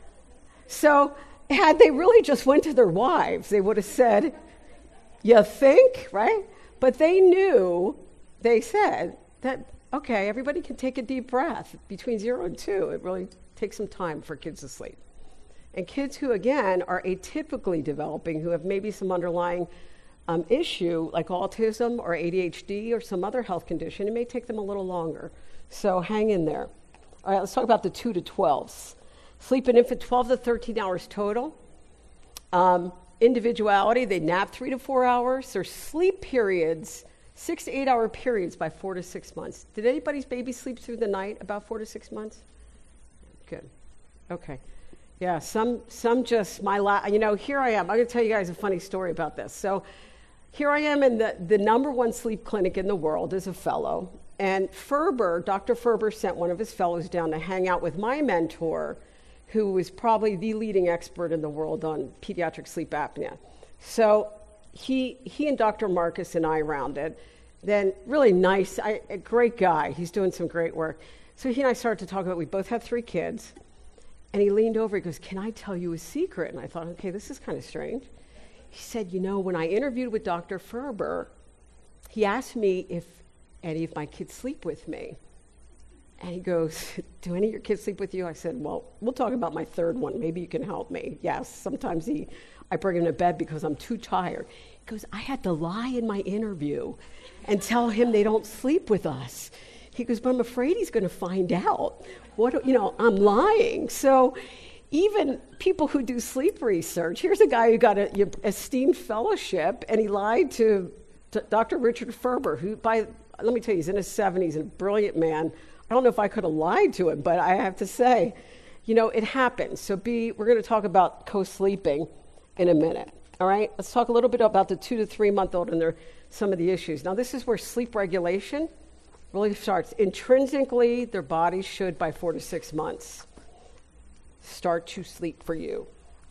So had they really just went to their wives, they would have said, you think, right? But they said that, okay, everybody can take a deep breath. Between 0 and 2, it really takes some time for kids to sleep. And kids who, again, are atypically developing, who have maybe some underlying issue like autism or ADHD or some other health condition, it may take them a little longer. So hang in there. All right, let's talk about the 2 to 12s. Sleep in infant 12 to 13 hours total. Individuality, they nap 3 to 4 hours. Their sleep periods, 6 to 8 hour periods by 4 to 6 months. Did anybody's baby sleep through the night about 4 to 6 months? Good. Okay. Yeah, some just, here I am. I'm going to tell you guys a funny story about this. So here I am in the number one sleep clinic in the world as a fellow. And Dr. Ferber sent one of his fellows down to hang out with my mentor, who was probably the leading expert in the world on pediatric sleep apnea. So he and Dr. Marcus and I rounded. Then really nice, a great guy. He's doing some great work. So he and I started to talk about, we both have 3 kids. And he leaned over, he goes, can I tell you a secret? And I thought, okay, this is kind of strange. He said, when I interviewed with Dr. Ferber, he asked me if any of my kids sleep with me. And he goes, do any of your kids sleep with you? I said, well, we'll talk about my 3rd one. Maybe you can help me. Yes, sometimes I bring him to bed because I'm too tired. He goes, I had to lie in my interview and tell him they don't sleep with us. He goes, but I'm afraid he's going to find out. I'm lying. So even people who do sleep research, here's a guy who got an esteemed fellowship, and he lied to Dr. Richard Ferber, who, let me tell you, he's in his 70s and a brilliant man. I don't know if I could have lied to him, but I have to say, it happens. So we're going to talk about co-sleeping in a minute. All right, let's talk a little bit about the 2 to 3 month old and some of the issues. Now, this is where sleep regulation really starts. Intrinsically, their bodies should, by 4 to 6 months, start to sleep for you.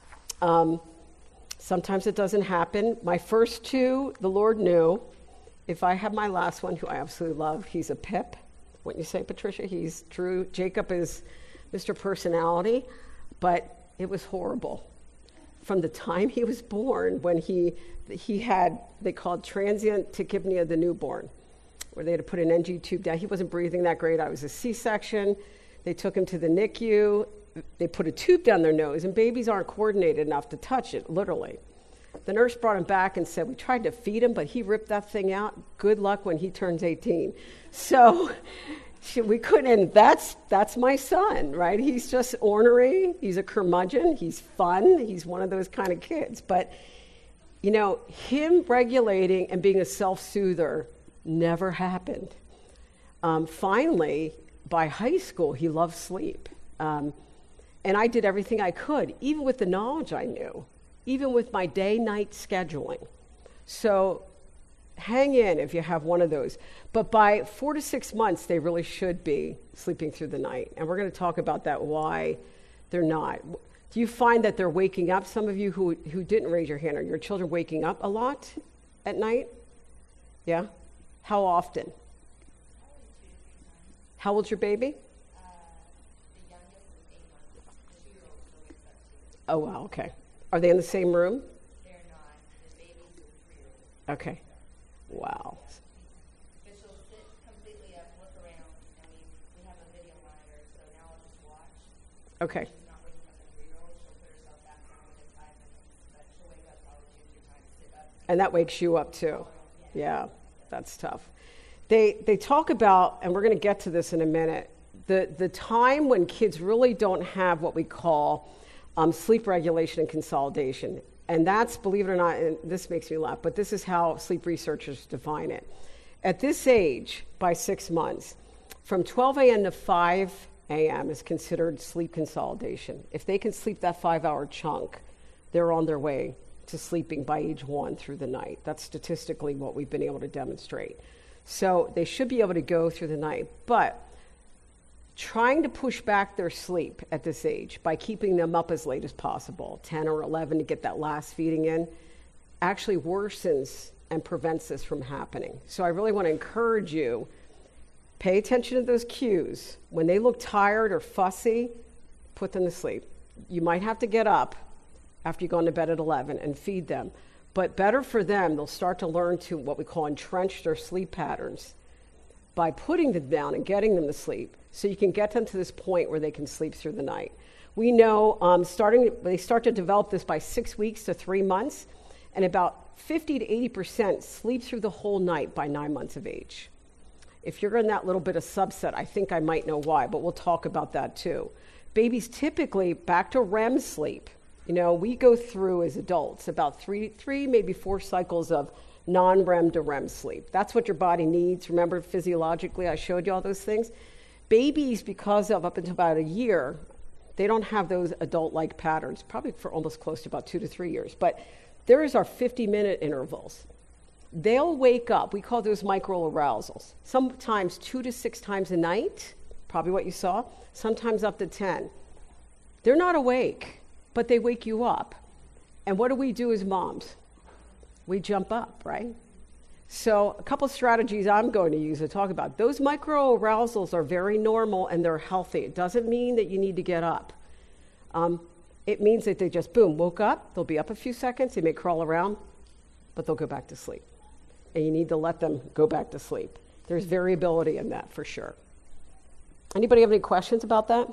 Sometimes it doesn't happen. My first 2, the Lord knew. If I have my last one, who I absolutely love, he's a pip. Wouldn't you say, Patricia? He's true. Jacob is Mr. Personality, but it was horrible. From the time he was born, when he had, they called transient tachypnea of the newborn, where they had to put an NG tube down. He wasn't breathing that great. I was a C-section. They took him to the NICU. They put a tube down their nose, and babies aren't coordinated enough to touch it, literally. The nurse brought him back and said, we tried to feed him, but he ripped that thing out. Good luck when he turns 18. So we couldn't, and that's my son, right? He's just ornery. He's a curmudgeon. He's fun. He's one of those kind of kids. But, him regulating and being a self-soother never happened. Finally, by high school, he loved sleep. And I did everything I could, even with the knowledge I knew, even with my day-night scheduling. So hang in if you have one of those. But by 4 to 6 months, they really should be sleeping through the night. And we're going to talk about that, why they're not. Do you find that they're waking up? Some of you who didn't raise your hand, are your children waking up a lot at night? Yeah? How often? How old's your baby? The youngest is 8 months. The 2-year-old still wakes Oh, wow, okay. Are they in the same room? They're not. The baby's a 3-year-old. Okay. Wow. But she'll sit completely up, look around, and we have a video monitor, so now I'll just watch. Okay. She's not waking up the 3-year-old. She'll put herself back down within 5 minutes, but she'll wake up probably 2 or 3 times, sit up. And that wakes you up too. Yeah, that's tough. They talk about, and we're going to get to this in a minute, the time when kids really don't have what we call sleep regulation and consolidation. And that's, believe it or not, and this makes me laugh, but this is how sleep researchers define it. At this age, by 6 months, from 12 a.m. to 5 a.m. is considered sleep consolidation. If they can sleep that 5-hour chunk, they're on their way to sleeping by age 1 through the night. That's statistically what we've been able to demonstrate. So they should be able to go through the night. But trying to push back their sleep at this age by keeping them up as late as possible, 10 or 11 to get that last feeding in, actually worsens and prevents this from happening. So I really want to encourage you, pay attention to those cues. When they look tired or fussy, put them to sleep. You might have to get up after you've gone to bed at 11 and feed them. But better for them, they'll start to learn to what we call entrench their sleep patterns by putting them down and getting them to sleep, so you can get them to this point where they can sleep through the night. We know they start to develop this by 6 weeks to 3 months, and about 50 to 80% sleep through the whole night by 9 months of age. If you're in that little bit of subset, I think I might know why, but we'll talk about that too. Babies typically, back to REM sleep, we go through as adults about three, maybe 4 cycles of non-REM to REM sleep. That's what your body needs. Remember, physiologically, I showed you all those things. Babies, because of up until about a year, they don't have those adult-like patterns, probably for almost close to about 2 to 3 years. But there is our 50-minute intervals. They'll wake up. We call those microarousals. Sometimes 2 to 6 times a night, probably what you saw, sometimes up to 10. They're not awake, but they wake you up. And what do we do as moms? We jump up, right? So a couple strategies I'm going to use to talk about. Those microarousals are very normal and they're healthy. It doesn't mean that you need to get up. It means that they just, boom, woke up. They'll be up a few seconds. They may crawl around, but they'll go back to sleep. And you need to let them go back to sleep. There's variability in that for sure. Anybody have any questions about that?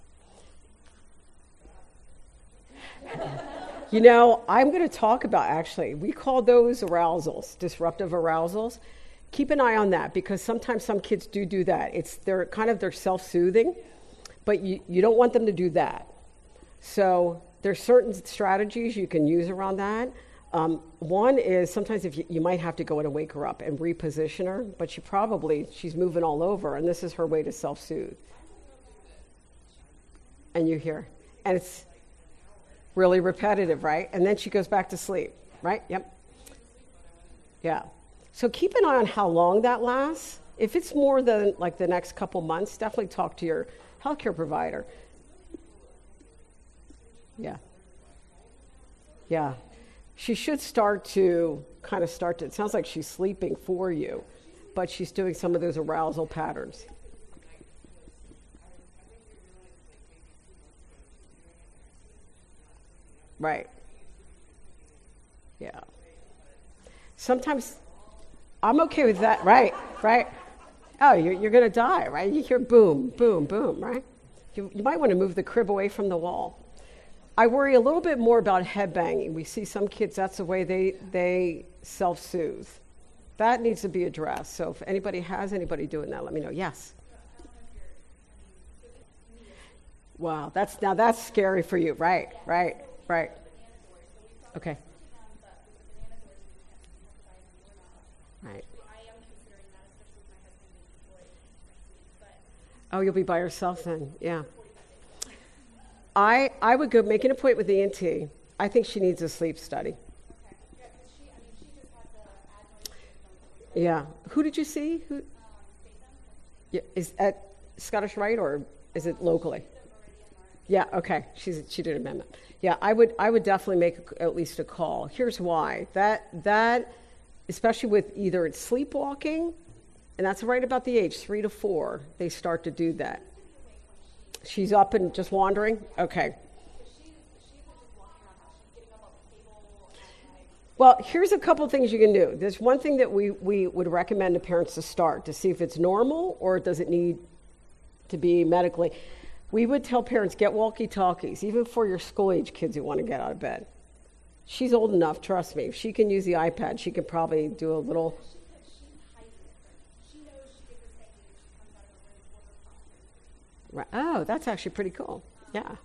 I'm going to talk about, actually, we call those arousals, disruptive arousals. Keep an eye on that, because sometimes some kids do that. They're self-soothing, but you don't want them to do that. So there's certain strategies you can use around that. One is sometimes if you might have to go in and wake her up and reposition her, but she's moving all over, and this is her way to self-soothe. And you hear, and it's really repetitive, right? And then she goes back to sleep, right? Yep. Yeah. So keep an eye on how long that lasts. If it's more than like the next couple months, definitely talk to your healthcare provider. Yeah. Yeah. She should start to, it sounds like she's sleeping for you, but she's doing some of those arousal patterns. Right. Yeah. Sometimes I'm okay with that. Right. Oh, you're going to die, right? You hear boom, boom, boom, right? You might want to move the crib away from the wall. I worry a little bit more about head banging. We see some kids, that's the way they self-soothe. That needs to be addressed. So if anybody has anybody doing that, let me know. Yes. Wow, that's scary for you. Right. Okay. Right. Oh, you'll be by yourself then. Yeah. I would go make an appointment with the ENT. I think she needs a sleep study. Yeah. Who did you see? Who? Yeah. Is at Scottish Rite or is it locally? Yeah, okay. She did an amendment. Yeah, I would definitely make at least a call. Here's why. That especially with either it's sleepwalking, and that's right about the age, 3 to 4, they start to do that. She's up and just wandering? Okay. Well, here's a couple things you can do. There's one thing that we would recommend to parents to start to see if it's normal or does it need to be medically. We would tell parents, get walkie-talkies, even for your school-age kids who want to get out of bed. She's old enough, trust me. If she can use the iPad, she can probably do a little... Right. Oh, that's actually pretty cool. Yeah.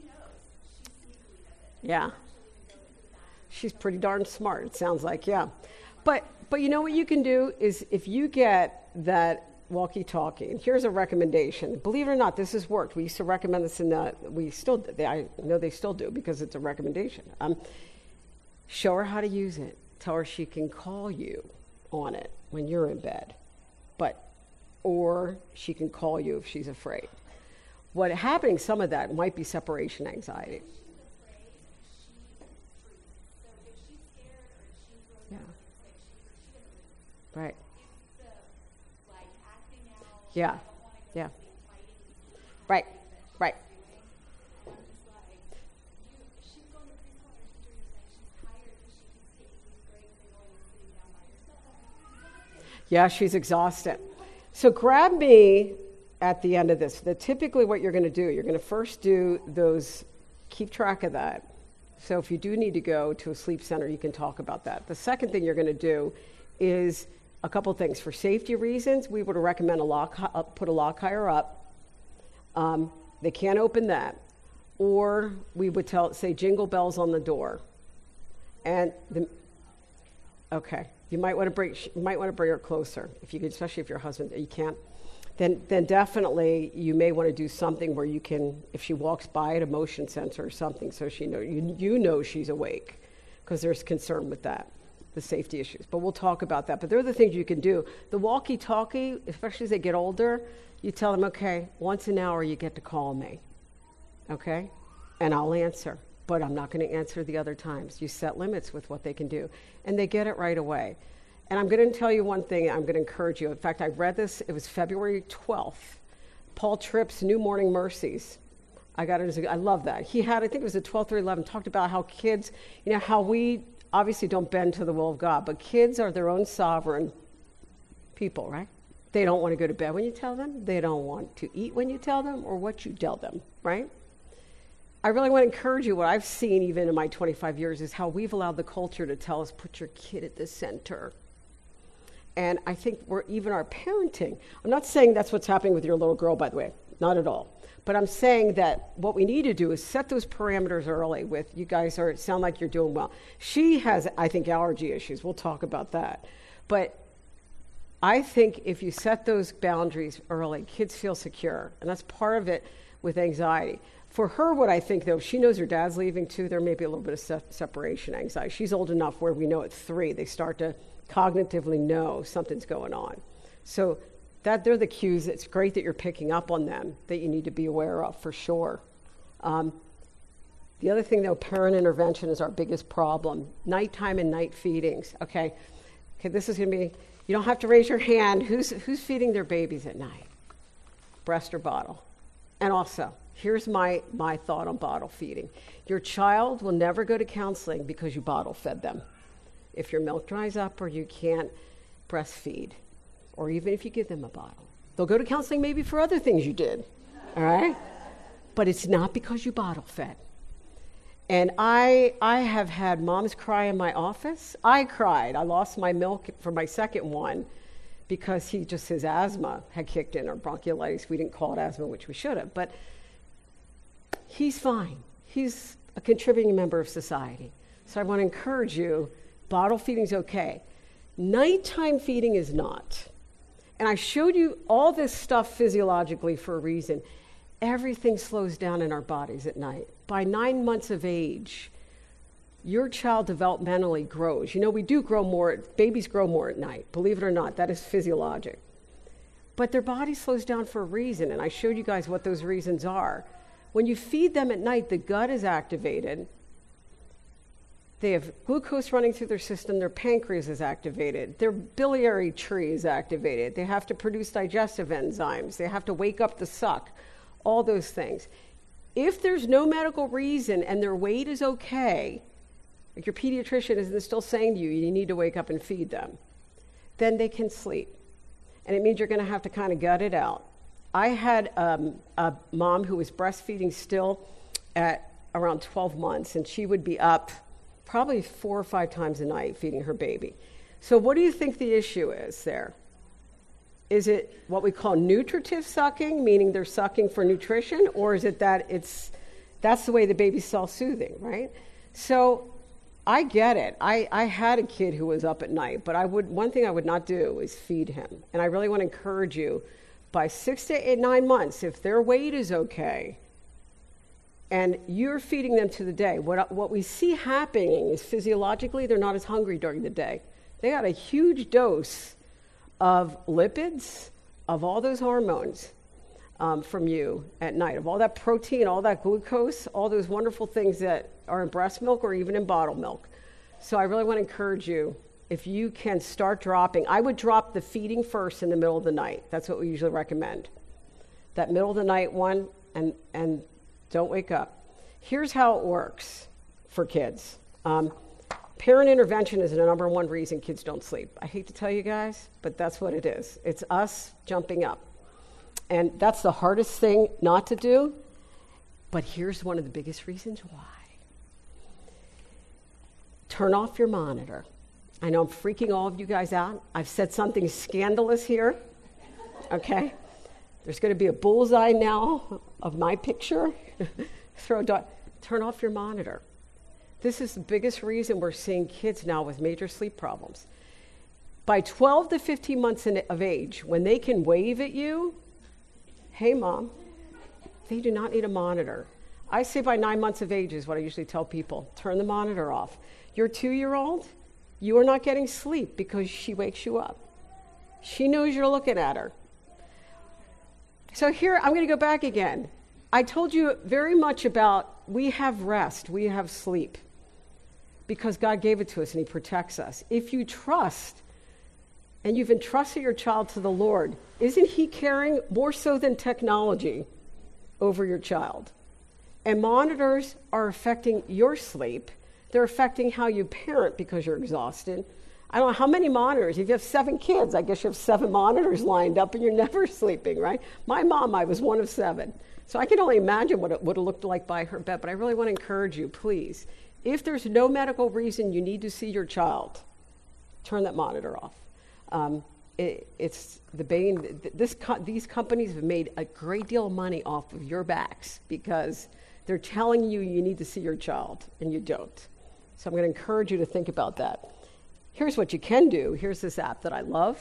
Yeah. She's pretty darn smart, it sounds like, yeah. But you know what you can do is if you get that walkie-talkie, and here's a recommendation. Believe it or not, this has worked. We used to recommend this I know they still do because it's a recommendation. Show her how to use it. Tell her she can call you on it when you're in bed. Or she can call you if she's afraid. What happening, some of that might be separation anxiety. Yeah. Right. Yeah. Yeah. Right. Right. Yeah, she's exhausted. So grab me at the end of this. Typically what you're going to do, you're going to first do those, keep track of that. So if you do need to go to a sleep center, you can talk about that. The second thing you're going to do is a couple things. For safety reasons, we would recommend put a lock higher up. They can't open that. Or we would say jingle bells on the door. And okay, you might want to bring her closer if you could, especially if your husband, you can't. Then definitely you may want to do something where you can, if she walks by at a motion sensor or something, so she know she's awake, because there's concern with that, the safety issues. But we'll talk about that. But there are the things you can do. The walkie-talkie, especially as they get older, you tell them, okay, once an hour you get to call me, okay? And I'll answer, but I'm not going to answer the other times. You set limits with what they can do, and they get it right away. And I'm going to tell you one thing, I'm going to encourage you. In fact, I read this, it was February 12th. Paul Tripp's New Morning Mercies. I love that. He had, I think it was the 12th or 11th, talked about how kids, how we obviously don't bend to the will of God, but kids are their own sovereign people, right? They don't want to go to bed when you tell them. They don't want to eat when you tell them or what you tell them, right? I really want to encourage you. What I've seen even in my 25 years is how we've allowed the culture to tell us, put your kid at the center. And I think even our parenting, I'm not saying that's what's happening with your little girl, by the way, not at all. But I'm saying that what we need to do is set those parameters early with, you guys sound like you're doing well. She has, I think, allergy issues. We'll talk about that. But I think if you set those boundaries early, kids feel secure. And that's part of it with anxiety. For her, what I think, though, she knows her dad's leaving, too. There may be a little bit of separation anxiety. She's old enough where we know at 3, they start to cognitively know something's going on. So they're the cues. It's great that you're picking up on them that you need to be aware of, for sure. The other thing, though, parent intervention is our biggest problem. Nighttime and night feedings. Okay, this is going to be, you don't have to raise your hand. Who's feeding their babies at night? Breast or bottle? And also, here's my thought on bottle feeding. Your child will never go to counseling because you bottle fed them. If your milk dries up or you can't breastfeed, or even if you give them a bottle. They'll go to counseling maybe for other things you did, all right? But it's not because you bottle fed. And I have had moms cry in my office. I cried. I lost my milk for my second one because his asthma had kicked in, or bronchiolitis. We didn't call it asthma, which we should have. But he's fine. He's a contributing member of society. So I want to encourage you, bottle feeding's okay. Nighttime feeding is not. And I showed you all this stuff physiologically for a reason. Everything slows down in our bodies at night. By 9 months of age, your child developmentally grows. We do grow more, babies grow more at night, believe it or not, that is physiologic. But their body slows down for a reason, and I showed you guys what those reasons are. When you feed them at night, the gut is activated. They have glucose running through their system, their pancreas is activated, their biliary tree is activated, they have to produce digestive enzymes, they have to wake up the suck, all those things. If there's no medical reason and their weight is okay, like your pediatrician isn't still saying to you, you need to wake up and feed them, then they can sleep. And it means you're going to have to kind of gut it out. I had a mom who was breastfeeding still at around 12 months, and she would be up probably 4 or 5 times a night feeding her baby. So what do you think the issue is there? Is it what we call nutritive sucking, meaning they're sucking for nutrition, or is it that that's the way the baby's self-soothing, right? So I get it. I had a kid who was up at night, but one thing I would not do is feed him. And I really want to encourage you, by 6 to 9 months, if their weight is okay, and you're feeding them to the day, what we see happening is physiologically they're not as hungry during the day. They got a huge dose of lipids, of all those hormones from you at night, of all that protein, all that glucose, all those wonderful things that are in breast milk or even in bottled milk. So I really want to encourage you, if you can start dropping, I would drop the feeding first in the middle of the night. That's what we usually recommend. That middle of the night one, and don't wake up. Here's how it works for kids. Parent intervention is the number one reason kids don't sleep. I hate to tell you guys, but that's what it is. It's us jumping up. And that's the hardest thing not to do. But here's one of the biggest reasons why. Turn off your monitor. I know I'm freaking all of you guys out. I've said something scandalous here. Okay? There's going to be a bullseye now of my picture. Turn off your monitor. This is the biggest reason we're seeing kids now with major sleep problems. By 12 to 15 months of age, when they can wave at you, hey, Mom, they do not need a monitor. I say by 9 months of age is what I usually tell people. Turn the monitor off. Your 2-year-old, you are not getting sleep because she wakes you up. She knows you're looking at her. So here, I'm going to go back again. I told you very much about we have rest, we have sleep, because God gave it to us and he protects us. If you trust and you've entrusted your child to the Lord, isn't he caring more so than technology over your child? And monitors are affecting your sleep. They're affecting how you parent because you're exhausted. I don't know how many monitors. If you have 7 kids, I guess you have 7 monitors lined up and you're never sleeping, right? My mom, I was one of 7. So I can only imagine what it would have looked like by her bed. But I really want to encourage you, please, if there's no medical reason you need to see your child, turn that monitor off. It's the bane. These companies have made a great deal of money off of your backs because they're telling you you need to see your child, and you don't. So I'm going to encourage you to think about that. Here's what you can do. Here's this app that I love.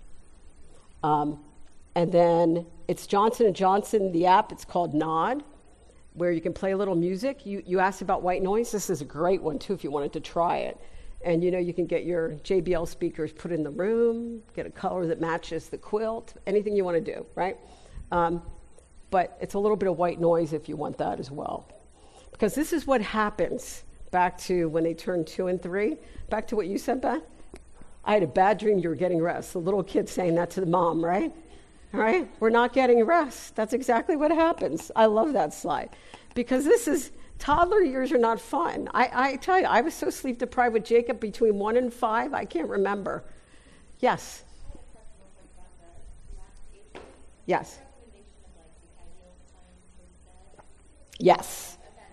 And then it's Johnson & Johnson, the app. It's called Nod, where you can play a little music. You asked about white noise. This is a great one, too, if you wanted to try it. And, you can get your JBL speakers put in the room, get a color that matches the quilt, anything you want to do, right? But it's a little bit of white noise if you want that as well. Because this is what happens back to when they turn 2 and 3. Back to what you said, Beth. I had a bad dream you were getting rest. The little kid saying that to the mom, right? All right? We're not getting rest. That's exactly what happens. I love that slide. Because toddler years are not fun. I tell you, I was so sleep deprived with Jacob between 1 and 5, I can't remember. Yes? Yes. Yes.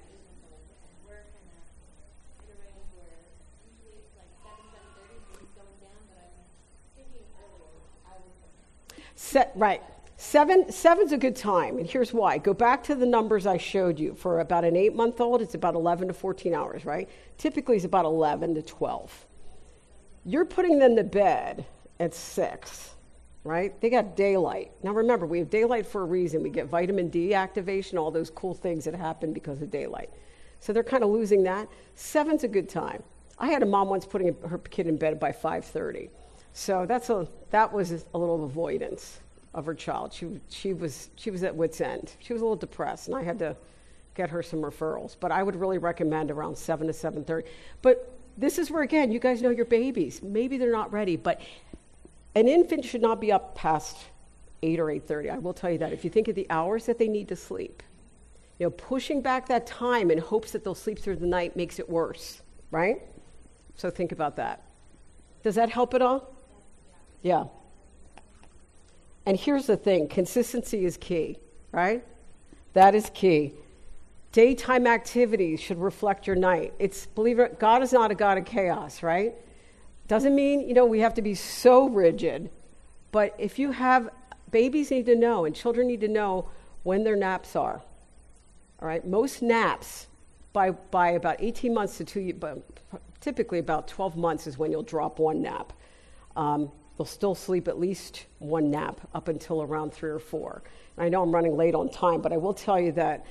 Right. Seven's a good time, and here's why. Go back to the numbers I showed you. For about an 8-month-old, it's about 11 to 14 hours, right? Typically, it's about 11 to 12. You're putting them to bed at 6, right? They got daylight. Now, remember, we have daylight for a reason. We get vitamin D activation, all those cool things that happen because of daylight. So they're kind of losing that. 7's a good time. I had a mom once putting her kid in bed by 5:30. So that was a little avoidance of her child. She was at wit's end. She was a little depressed, and I had to get her some referrals. But I would really recommend around 7 to 7:30. But this is where, again, you guys know your babies. Maybe they're not ready, but an infant should not be up past 8 or 8:30. I will tell you that. If you think of the hours that they need to sleep, pushing back that time in hopes that they'll sleep through the night makes it worse. right? So think about that. Does that help at all? Yeah. And here's the thing, consistency is key, right? That is key. Daytime activities should reflect your night. Believe it, God is not a God of chaos, right? Doesn't mean, we have to be so rigid, but if you have, babies need to know and children need to know when their naps are, all right? Most naps by about 18 months to 2 years, but typically about 12 months is when you'll drop one nap. They'll still sleep at least one nap up until around 3 or 4. And I know I'm running late on time, but I will tell you that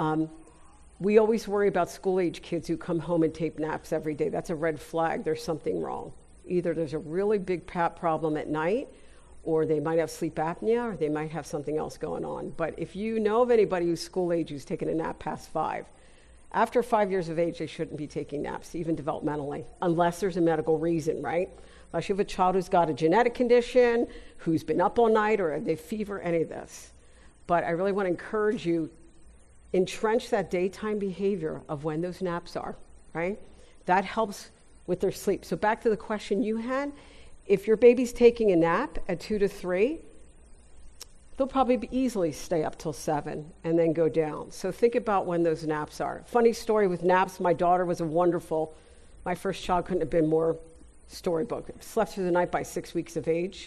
we always worry about school-age kids who come home and take naps every day. That's a red flag. There's something wrong. Either there's a really big problem at night, or they might have sleep apnea, or they might have something else going on. But if you know of anybody who's school-age who's taken a nap past 5, after 5 years of age, they shouldn't be taking naps, even developmentally, unless there's a medical reason, right? Unless you have a child who's got a genetic condition, who's been up all night, or they fever, any of this. But I really want to encourage you, entrench that daytime behavior of when those naps are, right? That helps with their sleep. So back to the question you had, if your baby's taking a nap at 2 to 3, they'll probably easily stay up till 7 and then go down. So think about when those naps are. Funny story with naps, my daughter was my first child couldn't have been more storybook. Slept through the night by 6 weeks of age.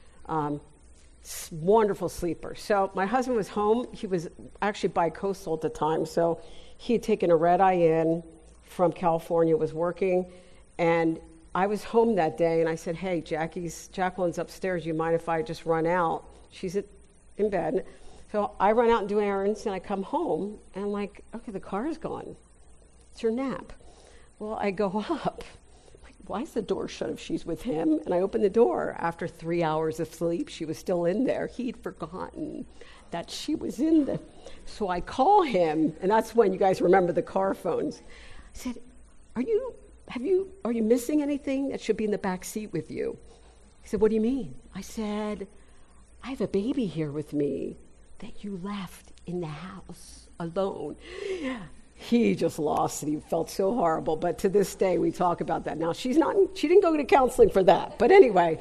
Wonderful sleeper. So my husband was home. He was actually bi-coastal at the time. So he had taken a red eye in from California, was working. And I was home that day and I said, hey, Jacqueline's upstairs. Do you mind if I just run out? She's in bed. So I run out and do errands and I come home and I'm like, okay, the car is gone. It's her nap. Well, I go up. Why is the door shut if she's with him? And I open the door. After 3 hours of sleep, she was still in there. He'd forgotten that she was in there. So I call him, and that's when you guys remember the car phones. I said, are you missing anything that should be in the back seat with you? He said, what do you mean? I said, I have a baby here with me that you left in the house alone. He just lost it. He felt so horrible. But to this day, we talk about that. Now, she didn't go to counseling for that. But anyway,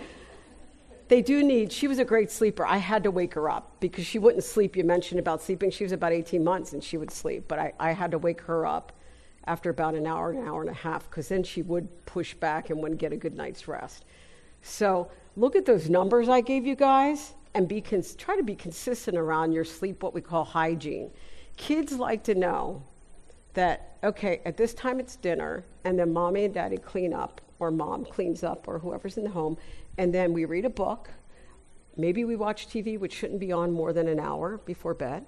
she was a great sleeper. I had to wake her up because she wouldn't sleep. You mentioned about sleeping. She was about 18 months and she would sleep. But I had to wake her up after about an hour and a half because then she would push back and wouldn't get a good night's rest. So look at those numbers I gave you guys and try to be consistent around your sleep, what we call hygiene. Kids like to know that, okay, at this time it's dinner, and then mommy and daddy clean up, or mom cleans up, or whoever's in the home, and then we read a book. Maybe we watch TV, which shouldn't be on more than an hour before bed.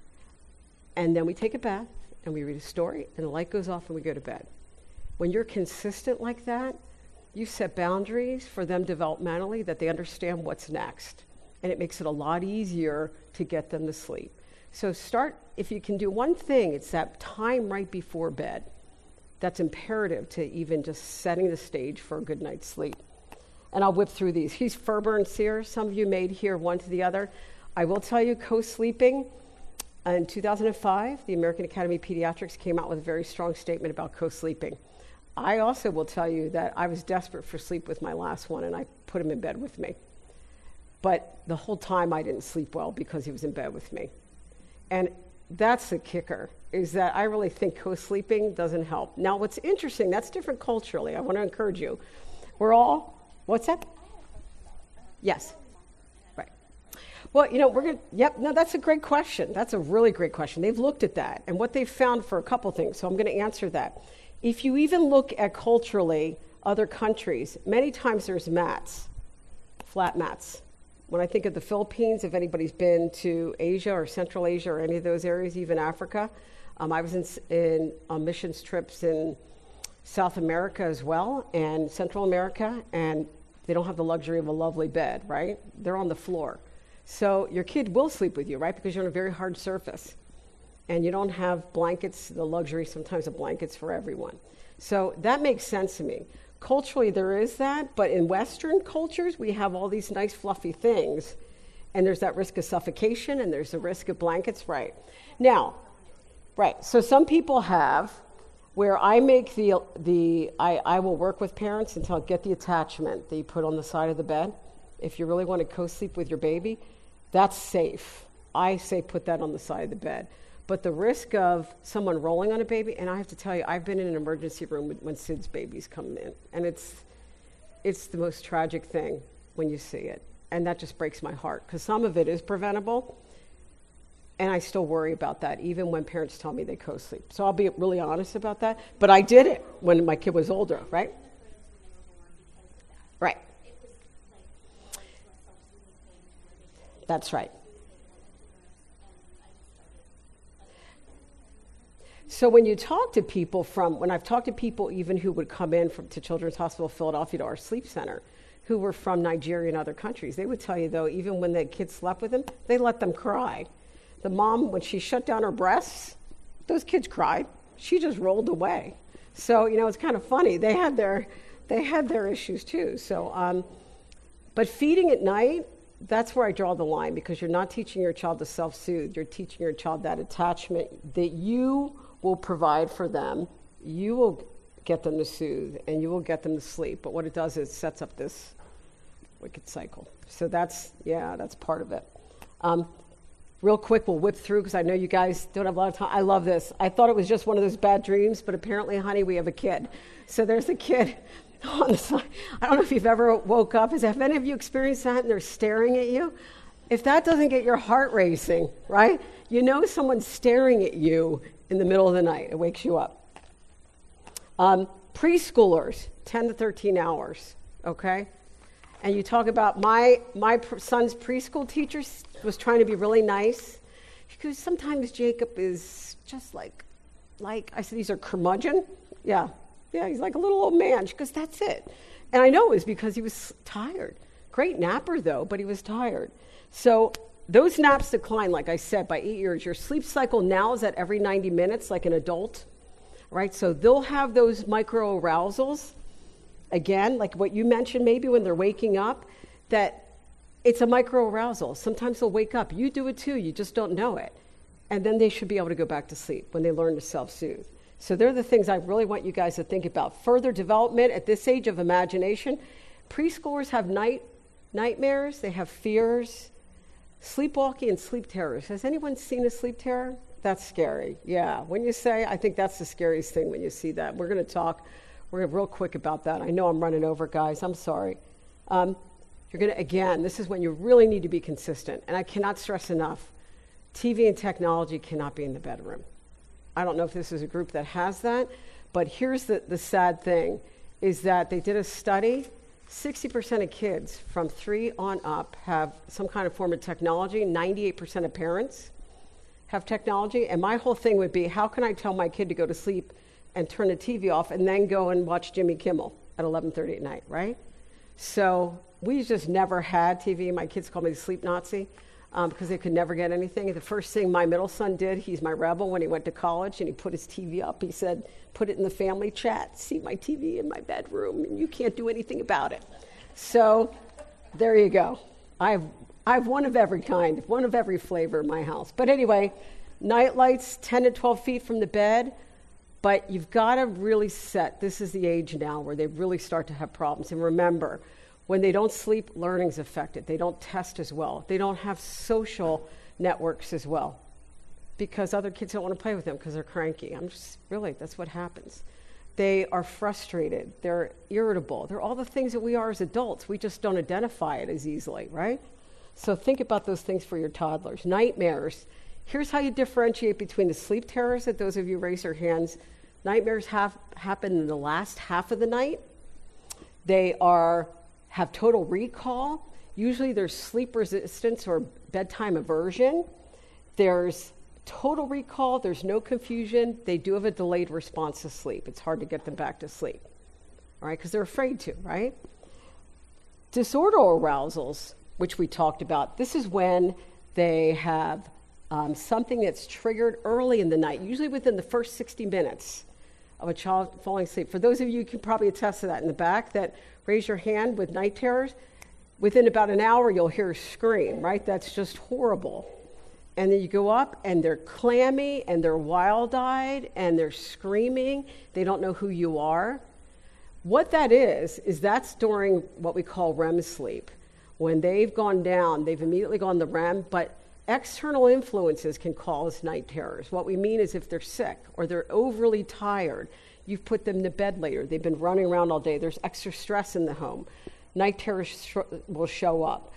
And then we take a bath, and we read a story, and the light goes off, and we go to bed. When you're consistent like that, you set boundaries for them developmentally that they understand what's next. And it makes it a lot easier to get them to sleep. So if you can do one thing, it's that time right before bed. That's imperative to even just setting the stage for a good night's sleep. And I'll whip through these. He's Ferber and Sears. Some of you may hear one to the other. I will tell you, co-sleeping. In 2005, the American Academy of Pediatrics came out with a very strong statement about co-sleeping. I also will tell you that I was desperate for sleep with my last one, and I put him in bed with me. But the whole time I didn't sleep well because he was in bed with me. And that's the kicker, is that I really think co-sleeping doesn't help. Now, what's interesting, that's different culturally. I want to encourage you. What's that? Yes. Right. Well, that's a great question. That's a really great question. They've looked at that, and what they've found for a couple things, so I'm going to answer that. If you even look at culturally other countries, many times there's mats, flat mats. When I think of the Philippines, if anybody's been to Asia or Central Asia or any of those areas, even Africa, I was on missions trips in South America as well and Central America, and they don't have the luxury of a lovely bed, right? They're on the floor. So your kid will sleep with you, right? Because you're on a very hard surface. And you don't have blankets, the luxury sometimes of blankets for everyone. So that makes sense to me. Culturally, there is that, but in Western cultures, we have all these nice fluffy things, and there's that risk of suffocation, and there's the risk of blankets, right? Now, right, so some people have where I make I will work with parents until I get the attachment that you put on the side of the bed. If you really want to co-sleep with your baby, that's safe. I say put that on the side of the bed. But the risk of someone rolling on a baby, and I have to tell you, I've been in an emergency room when Sid's babies come in, and it's the most tragic thing when you see it. And that just breaks my heart, because some of it is preventable, and I still worry about that, even when parents tell me they co-sleep. So I'll be really honest about that. But I did it when my kid was older, right? Right. That's right. So when you talk to people when I've talked to people even who would come in to Children's Hospital Philadelphia to our sleep center, who were from Nigeria and other countries, they would tell you, though, even when the kids slept with them, they let them cry. The mom, when she shut down her breasts, those kids cried. She just rolled away. So, it's kind of funny. They had their issues too. So, but feeding at night, that's where I draw the line, because you're not teaching your child to self-soothe. You're teaching your child that attachment that you will provide for them. You will get them to soothe, and you will get them to sleep. But what it does is it sets up this wicked cycle. So that's part of it. Real quick, we'll whip through, because I know you guys don't have a lot of time. I love this. I thought it was just one of those bad dreams, but apparently, honey, we have a kid. So there's a kid on the side. I don't know if you've ever woke up. Have any of you experienced that, and they're staring at you? If that doesn't get your heart racing, right? Someone's staring at you in the middle of the night. It wakes you up. Preschoolers, 10 to 13 hours, okay? And you talk about my son's preschool teacher was trying to be really nice. She goes, sometimes Jacob is just like I said, he's a curmudgeon. Yeah, he's like a little old man. She goes, that's it. And I know it was because he was tired. Great napper, though, but he was tired. So those naps decline, like I said, by 8 years. Your sleep cycle now is at every 90 minutes, like an adult, right? So they'll have those micro arousals. Again, like what you mentioned, maybe when they're waking up, that it's a micro arousal. Sometimes they'll wake up. You do it too. You just don't know it. And then they should be able to go back to sleep when they learn to self-soothe. So they're the things I really want you guys to think about. Further development at this age of imagination. Preschoolers have nightmares. They have fears. Sleepwalking and sleep terrors. Has anyone seen a sleep terror? That's scary. Yeah. When you say, I think that's the scariest thing when you see that. We're going to talk real quick about that. I know I'm running over, guys. I'm sorry. You're going to, again, this is when you really need to be consistent. And I cannot stress enough, TV and technology cannot be in the bedroom. I don't know if this is a group that has that, but here's the sad thing, is that they did a study. 60% of kids from 3 on up have some kind of form of technology. 98% of parents have technology. And my whole thing would be, how can I tell my kid to go to sleep and turn the TV off and then go and watch Jimmy Kimmel at 11:30 at night, right? So we just never had TV. My kids call me the sleep Nazi because they could never get anything. The first thing my middle son did, he's my rebel, when he went to college and he put his TV up, he said, put it in the family chat, see my TV in my bedroom, and you can't do anything about it. So there you go. I have one of every kind, one of every flavor in my house. But anyway, night lights 10 to 12 feet from the bed. But you've got to really this is the age now where they really start to have problems. And remember, when they don't sleep, learning's affected. They don't test as well. They don't have social networks as well, because other kids don't want to play with them because they're cranky. That's what happens. They are frustrated. They're irritable. They're all the things that we are as adults. We just don't identify it as easily, right? So think about those things for your toddlers. Nightmares. Here's how you differentiate between the sleep terrors, that those of you raise your hands. Nightmares happen in the last half of the night. They have total recall. Usually there's sleep resistance or bedtime aversion. There's total recall. There's no confusion. They do have a delayed response to sleep. It's hard to get them back to sleep, all right, because they're afraid to, right? Disorder arousals, which we talked about, this is when they have something that's triggered early in the night, usually within the first 60 minutes of a child falling asleep. For those of you who can probably attest to that in the back, that raise your hand with night terrors, within about an hour you'll hear a scream, right? That's just horrible. And then you go up and they're clammy and they're wild-eyed and they're screaming. They don't know who you are. What that is that's during what we call REM sleep. When they've gone down, they've immediately gone to REM, but external influences can cause night terrors. What we mean is if they're sick or they're overly tired, you've put them to bed later, they've been running around all day, there's extra stress in the home, night terrors will show up.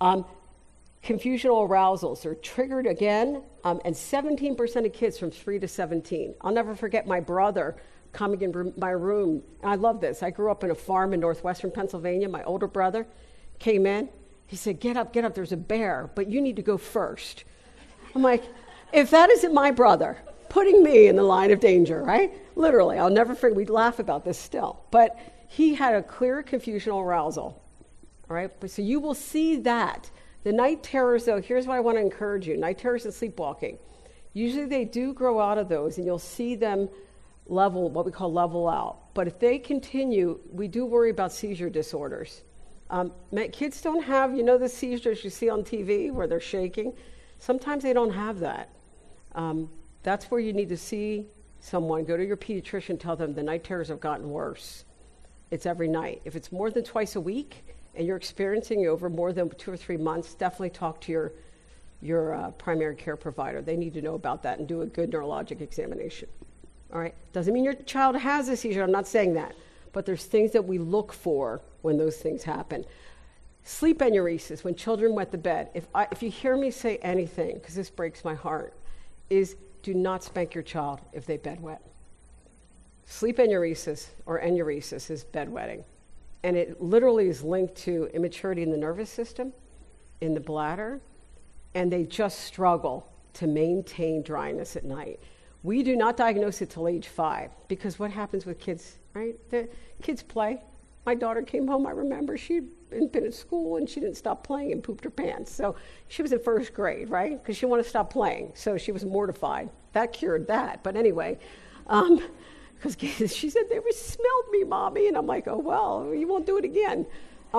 Confusional arousals are triggered again, and 17% of kids from 3 to 17. I'll never forget my brother coming in my room, and I love this. I grew up in a farm in northwestern Pennsylvania. My older brother came in. He said, get up, there's a bear, but you need to go first. I'm like, if that isn't my brother putting me in the line of danger, right? Literally, I'll never forget, we laugh about this still. But he had a clear confusional arousal, all right? So you will see that. The night terrors, though, here's what I want to encourage you. Night terrors and sleepwalking. Usually they do grow out of those, and you'll see them level, what we call level out. But if they continue, we do worry about seizure disorders. Kids don't have, the seizures you see on TV where they're shaking. Sometimes they don't have that. That's where you need to see someone. Go to your pediatrician, tell them the night terrors have gotten worse. It's every night. If it's more than twice a week, and you're experiencing it over more than 2 or 3 months, definitely talk to your primary care provider. They need to know about that and do a good neurologic examination. All right? Doesn't mean your child has a seizure. I'm not saying that. But there's things that we look for when those things happen. Sleep enuresis, when children wet the bed. If you hear me say anything, because this breaks my heart, is do not spank your child if they bedwet. Sleep enuresis, or enuresis, is bedwetting. And it literally is linked to immaturity in the nervous system, in the bladder, and they just struggle to maintain dryness at night. We do not diagnose it till age 5, because what happens with kids, right? The kids play. My daughter came home, I remember, she'd been at school and she didn't stop playing and pooped her pants. So she was in first grade, right? Because she wanted to stop playing. So she was mortified. That cured that. But anyway, because she said, they smelled me, Mommy. And I'm like, oh, well, you won't do it again.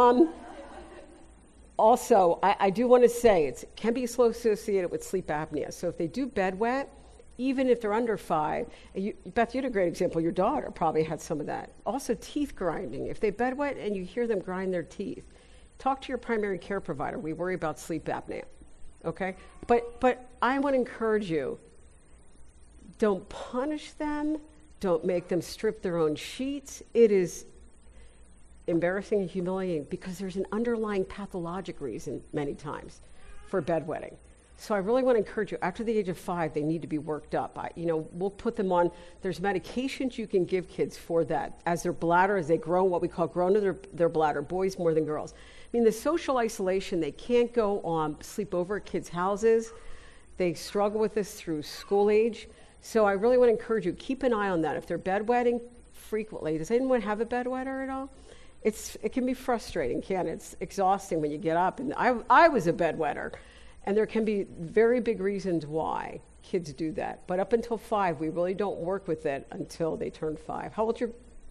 Also, I do want to say it can be slow associated with sleep apnea. So if they do bedwet, even if they're under 5, Beth, you had a great example. Your daughter probably had some of that. Also, teeth grinding. If they bedwet and you hear them grind their teeth, talk to your primary care provider. We worry about sleep apnea, okay? But I want to encourage you, don't punish them. Don't make them strip their own sheets. It is embarrassing and humiliating because there's an underlying pathologic reason many times for bedwetting. So I really want to encourage you, after the age of 5, they need to be worked up. We'll put them on, there's medications you can give kids for that. As their bladder, as they grow, what we call grow to their bladder, boys more than girls. I mean, the social isolation, they can't go on sleep over at kids' houses. They struggle with this through school age. So I really want to encourage you, keep an eye on that. If they're bedwetting frequently, does anyone have a bedwetter at all? It can be frustrating, can't it? It's exhausting when you get up. And I was a bedwetter. And there can be very big reasons why kids do that. But up until 5, we really don't work with it until they turn 5. How old's your...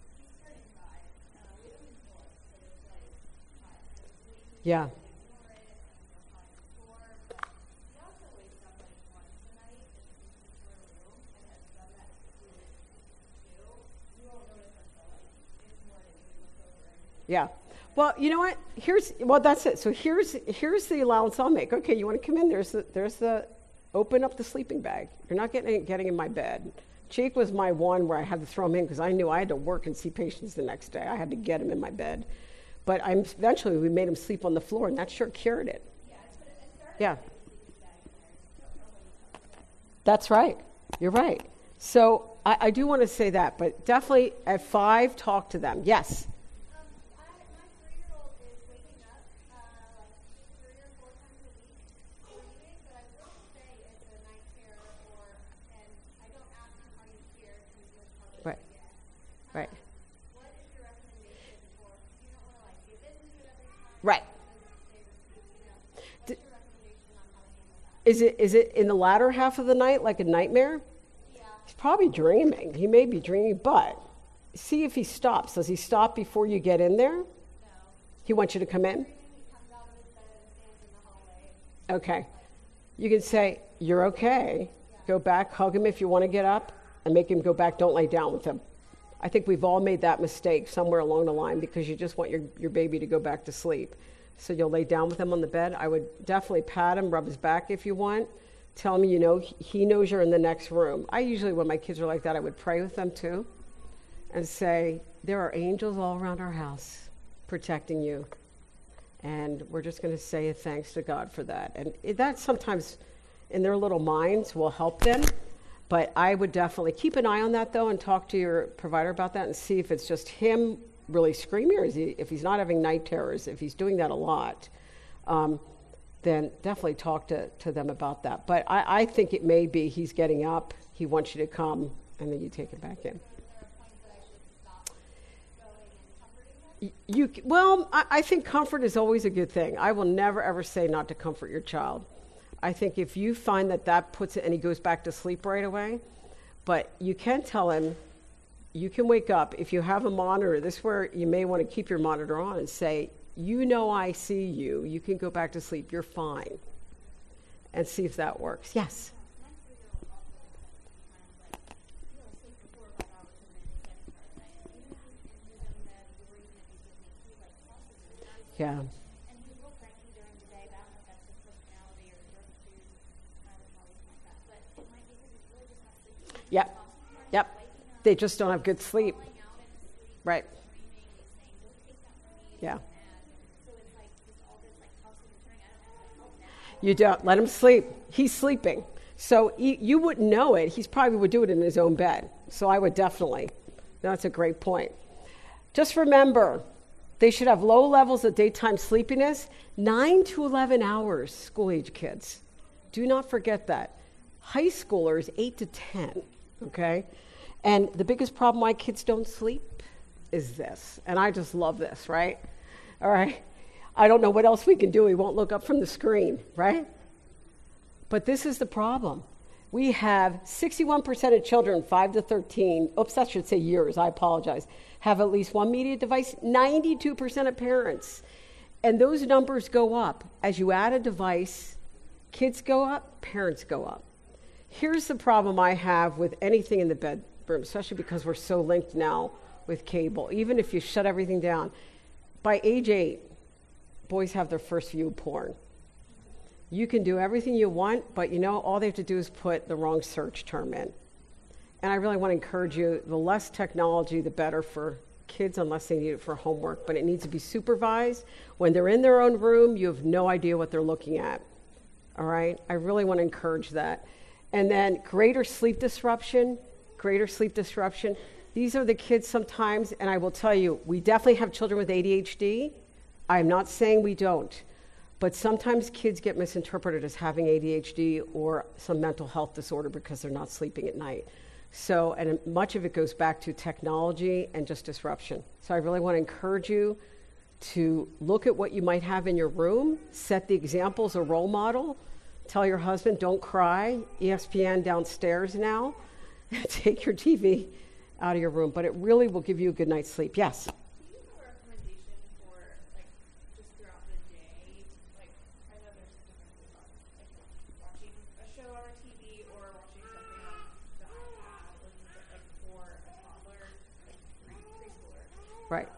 Yeah. Yeah. Well, you know what? That's it. So here's the allowance I'll make. Okay, you want to come in? There's the open up the sleeping bag. You're not getting in my bed. Jake was my one where I had to throw him in because I knew I had to work and see patients the next day. I had to get him in my bed. But eventually we made him sleep on the floor, and that sure cured it. Yeah. That's right. You're right. So I do want to say that, but definitely at 5, talk to them. Yes. Right. What is your recommendation for, you don't want to give in to it every time? Right. What's your recommendation on how to handle that? Is it in the latter half of the night, like a nightmare? Yeah. He's probably dreaming. He may be dreaming, but see if he stops. Does he stop before you get in there? No. He wants you to come in? He comes out of his bed and stands in the hallway. Okay. You can say, you're okay. Go back, hug him if you want to get up, and make him go back. Don't lay down with him. I think we've all made that mistake somewhere along the line because you just want your baby to go back to sleep. So you'll lay down with him on the bed. I would definitely pat him, rub his back if you want. Tell him, he knows you're in the next room. I usually, when my kids are like that, I would pray with them too and say, there are angels all around our house protecting you. And we're just going to say thanks to God for that. And that sometimes in their little minds will help them. But I would definitely keep an eye on that, though, and talk to your provider about that and see if it's just him really screaming or if he's not having night terrors. If he's doing that a lot, then definitely talk to them about that. But I think it may be he's getting up, he wants you to come, and then you take him back in. I think comfort is always a good thing. I will never, ever say not to comfort your child. I think if you find that puts it, and he goes back to sleep right away, but you can tell him, you can wake up. If you have a monitor, this is where you may want to keep your monitor on and say, I see you. You can go back to sleep. You're fine. And see if that works. Yes? Yeah. And he's real cranky during the day, but I don't know if that's his personality or your food, kind of always like that. But it might be because he's really just not sleeping. Yep. They just don't have good sleep. Right. Yeah. So it's like just all this like tossing and turning. I don't know how to help that. You don't. Let him sleep. He's sleeping. So you wouldn't know it. He probably would do it in his own bed. So I would definitely. That's a great point. Just remember, they should have low levels of daytime sleepiness, 9 to 11 hours, school-age kids. Do not forget that. High schoolers, 8 to 10, okay? And the biggest problem why kids don't sleep is this. And I just love this, right? All right? I don't know what else we can do. We won't look up from the screen, right? But this is the problem. We have 61% of children 5 to 13, oops, I should say years, I apologize, have at least one media device, 92% of parents. And those numbers go up. As you add a device, kids go up, parents go up. Here's the problem I have with anything in the bedroom, especially because we're so linked now with cable. Even if you shut everything down, by age 8, boys have their first view of porn. You can do everything you want, but all they have to do is put the wrong search term in. And I really want to encourage you, the less technology, the better for kids, unless they need it for homework. But it needs to be supervised. When they're in their own room, you have no idea what they're looking at. All right? I really want to encourage that. And then greater sleep disruption. These are the kids sometimes, and I will tell you, we definitely have children with ADHD. I'm not saying we don't. But sometimes kids get misinterpreted as having ADHD or some mental health disorder because they're not sleeping at night. So, and much of it goes back to technology and just disruption. So I really want to encourage you to look at what you might have in your room, set the example as a role model, tell your husband, don't cry, ESPN downstairs now, take your TV out of your room. But it really will give you a good night's sleep. Yes? Right.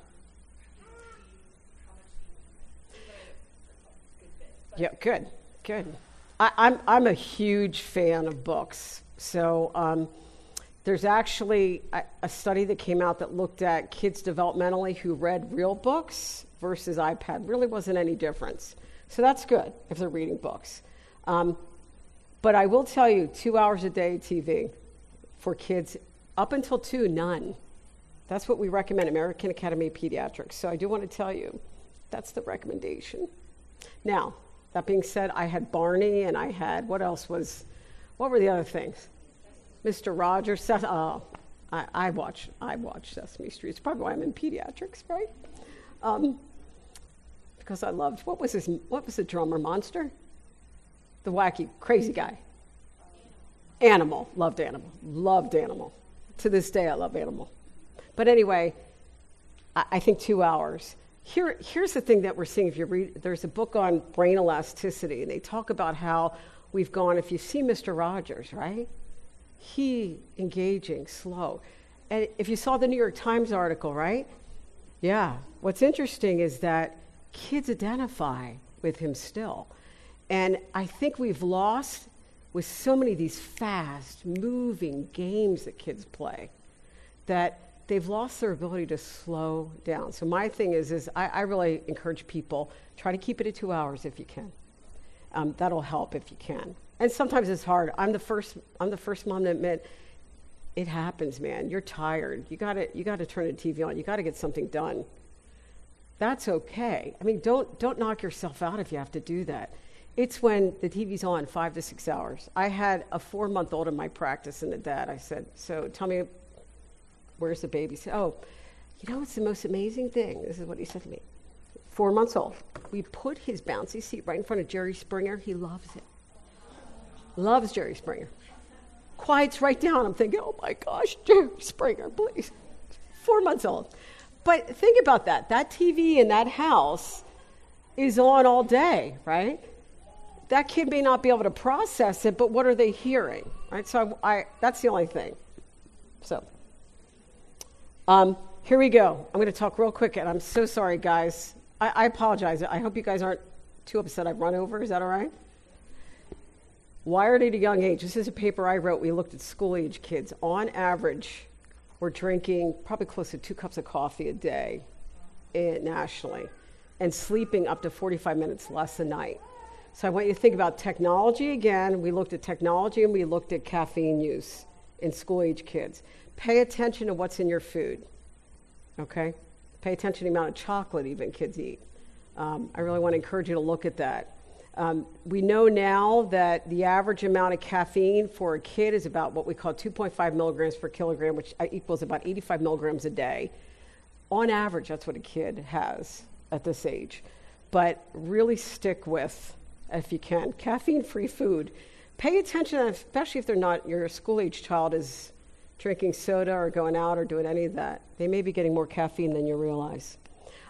Yeah, good. I'm a huge fan of books. So there's actually a study that came out that looked at kids developmentally who read real books versus iPad. Really wasn't any difference. So that's good if they're reading books. But I will tell you, 2 hours a day TV for kids up until 2, none. That's what we recommend, American Academy of Pediatrics. So I do want to tell you, that's the recommendation. Now, that being said, I had Barney and I had, what were the other things? Mr. Rogers. I watch Sesame Street. It's probably why I'm in pediatrics, right? Because I loved, what was the drummer, Monster? The wacky, crazy guy. Animal. Loved Animal. To this day, I love Animal. But anyway, I think 2 hours. Here's the thing that we're seeing. If you read, there's a book on brain elasticity, and they talk about how we've gone, if you see Mr. Rogers, right? He engaging, slow. And if you saw the New York Times article, right? Yeah. What's interesting is that kids identify with him still. And I think we've lost with so many of these fast moving games that kids play that they've lost their ability to slow down. So my thing is I really encourage people, try to keep it at 2 hours if you can. That'll help if you can. And sometimes it's hard. I'm the first mom to admit it happens, man. You're tired. You gotta turn the TV on. You gotta get something done. That's okay. I mean, don't knock yourself out if you have to do that. It's when the TV's on 5 to 6 hours. I had a 4-month-old in my practice and the dad. I said, so tell me, where's the baby? He said, oh, you know what's the most amazing thing? This is what he said to me. 4 months old. We put his bouncy seat right in front of Jerry Springer. He loves it. Loves Jerry Springer. Quiets right down. I'm thinking, oh my gosh, Jerry Springer, please. 4 months old. But think about that. That TV in that house is on all day, right? That kid may not be able to process it, but what are they hearing, right? So that's the only thing. So here we go. I'm going to talk real quick, and I'm so sorry, guys. I apologize. I hope you guys aren't too upset I've run over. Is that all right? Wired at a young age. This is a paper I wrote. We looked at school-age kids. On average, we're drinking probably close to 2 cups of coffee a day nationally and sleeping up to 45 minutes less a night. So I want you to think about technology again. We looked at technology and we looked at caffeine use in school-age kids. Pay attention to what's in your food, okay? Pay attention to the amount of chocolate even kids eat. I really want to encourage you to look at that. We know now that the average amount of caffeine for a kid is about what we call 2.5 milligrams per kilogram, which equals about 85 milligrams a day. On average, that's what a kid has at this age. But really stick with, if you can, caffeine-free food. Pay attention, especially if they're not, your school-age child is drinking soda or going out or doing any of that. They may be getting more caffeine than you realize.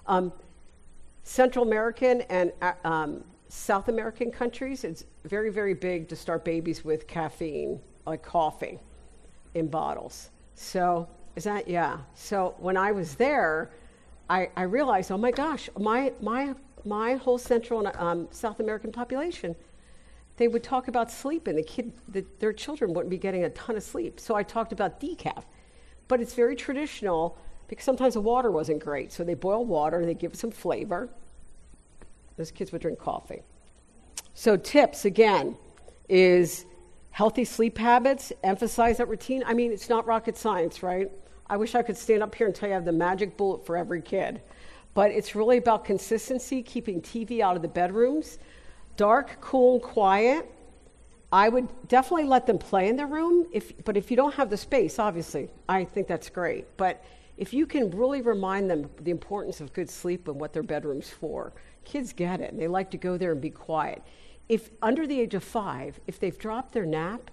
Central American and South American countries, it's very, very big to start babies with caffeine, like coffee, in bottles. So, So when I was there, I realized, oh my gosh, my whole Central and South American population, they would talk about sleep, and their children wouldn't be getting a ton of sleep. So I talked about decaf. But it's very traditional, because sometimes the water wasn't great. So they boil water, they give it some flavor. Those kids would drink coffee. So tips, again, is healthy sleep habits, emphasize that routine. I mean, it's not rocket science, right? I wish I could stand up here and tell you I have the magic bullet for every kid. But it's really about consistency, keeping TV out of the bedrooms, dark, cool, and quiet. I would definitely let them play in their room, but if you don't have the space, obviously, I think that's great. But if you can really remind them the importance of good sleep and what their bedroom's for, kids get it, and they like to go there and be quiet. If under the age of 5, if they've dropped their nap,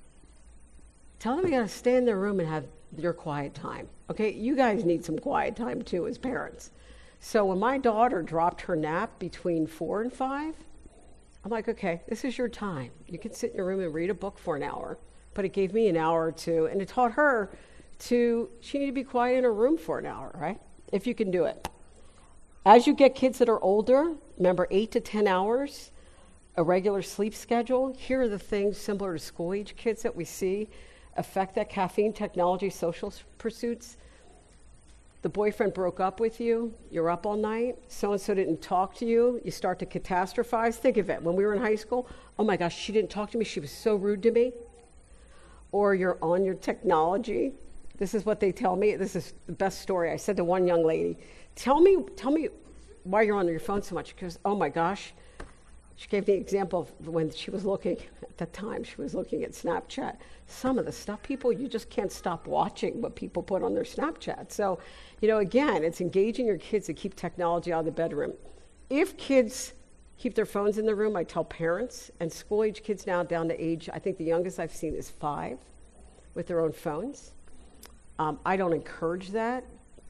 tell them they got to stay in their room and have your quiet time. Okay, you guys need some quiet time too as parents. So when my daughter dropped her nap between 4 and 5, I'm like, okay, this is your time. You can sit in your room and read a book for an hour. But it gave me an hour or two, and it taught her she needed to be quiet in her room for an hour, right? If you can do it. As you get kids that are older, remember 8 to 10 hours, a regular sleep schedule. Here are the things similar to school-age kids that we see affect that: caffeine, technology, social pursuits. The boyfriend broke up with you, you're up all night, so-and-so didn't talk to you, you start to catastrophize. Think of it, when we were in high school, oh my gosh, she didn't talk to me, she was so rude to me. Or you're on your technology. This is what they tell me. This is the best story. I said to one young lady, tell me why you're on your phone so much. She goes, oh my gosh. She gave the example of when she was looking, at the time, she was looking at Snapchat. Some of the stuff, you just can't stop watching what people put on their Snapchat. So, again, it's engaging your kids to keep technology out of the bedroom. If kids keep their phones in the room, I tell parents, and school-age kids now down to age, I think the youngest I've seen is 5 with their own phones. I don't encourage that.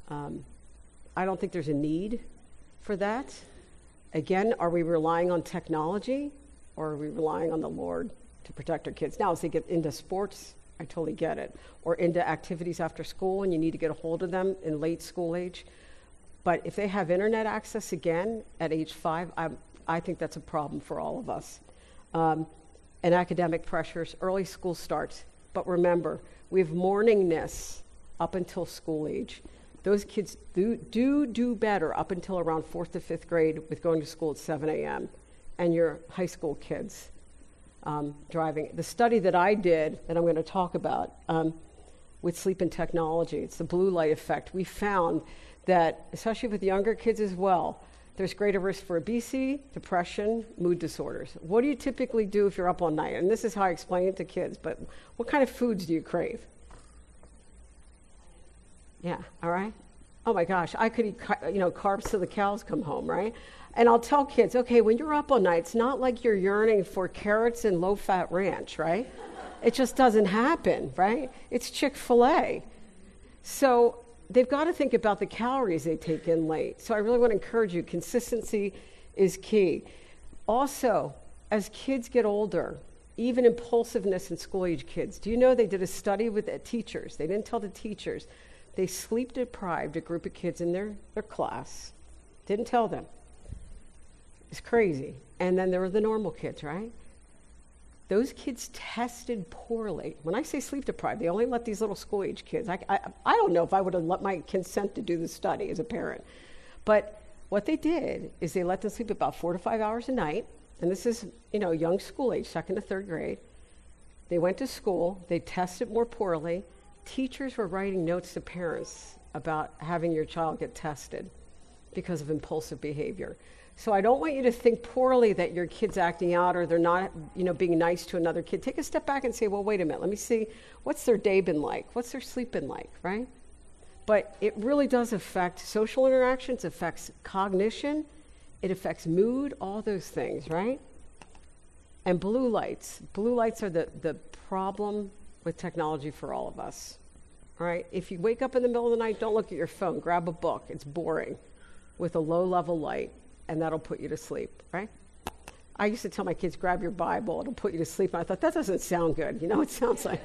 I don't think there's a need for that. Again, are we relying on technology? or are we relying on the Lord to protect our kids? Now, as they get into sports, I totally get it, or into activities after school and you need to get a hold of them in late school age. But if they have internet access again at age 5, I think that's a problem for all of us. And academic pressures, early school starts. But remember, we have morningness up until school age. Those kids do better up until around 4th to 5th grade with going to school at 7 a.m. And your high school kids driving. The study that I did, that I'm going to talk about, with sleep and technology, it's the blue light effect. We found that, especially with younger kids as well, there's greater risk for obesity, depression, mood disorders. What do you typically do if you're up all night? And this is how I explain it to kids, but what kind of foods do you crave? Yeah, all right? Oh my gosh, I could eat carbs till the cows come home, right? And I'll tell kids, okay, when you're up all night, it's not like you're yearning for carrots and low-fat ranch, right? It just doesn't happen, right? It's Chick-fil-A. So they've got to think about the calories they take in late. So I really want to encourage you, consistency is key. Also, as kids get older, even impulsiveness in school-age kids, do you know they did a study with the teachers? They didn't tell the teachers. They sleep-deprived a group of kids in their class. Didn't tell them. It's crazy. And then there were the normal kids, right? Those kids tested poorly. When I say sleep-deprived, they only let these little school-age kids. I don't know if I would have let my consent to do the study as a parent. But what they did is they let them sleep about 4 to 5 hours a night. And this is, young school age, 2nd to 3rd grade. They went to school. They tested more poorly. Teachers were writing notes to parents about having your child get tested because of impulsive behavior. So I don't want you to think poorly that your kid's acting out or they're not, being nice to another kid. Take a step back and say, well, wait a minute. Let me see. What's their day been like? What's their sleep been like, right? But it really does affect social interactions, affects cognition, it affects mood, all those things, right? And blue lights. Blue lights are the problem with technology for all of us, all right? If you wake up in the middle of the night, don't look at your phone. Grab a book. It's boring with a low-level light, and that'll put you to sleep, right? I used to tell my kids, grab your Bible. It'll put you to sleep. And I thought, that doesn't sound good. It sounds like...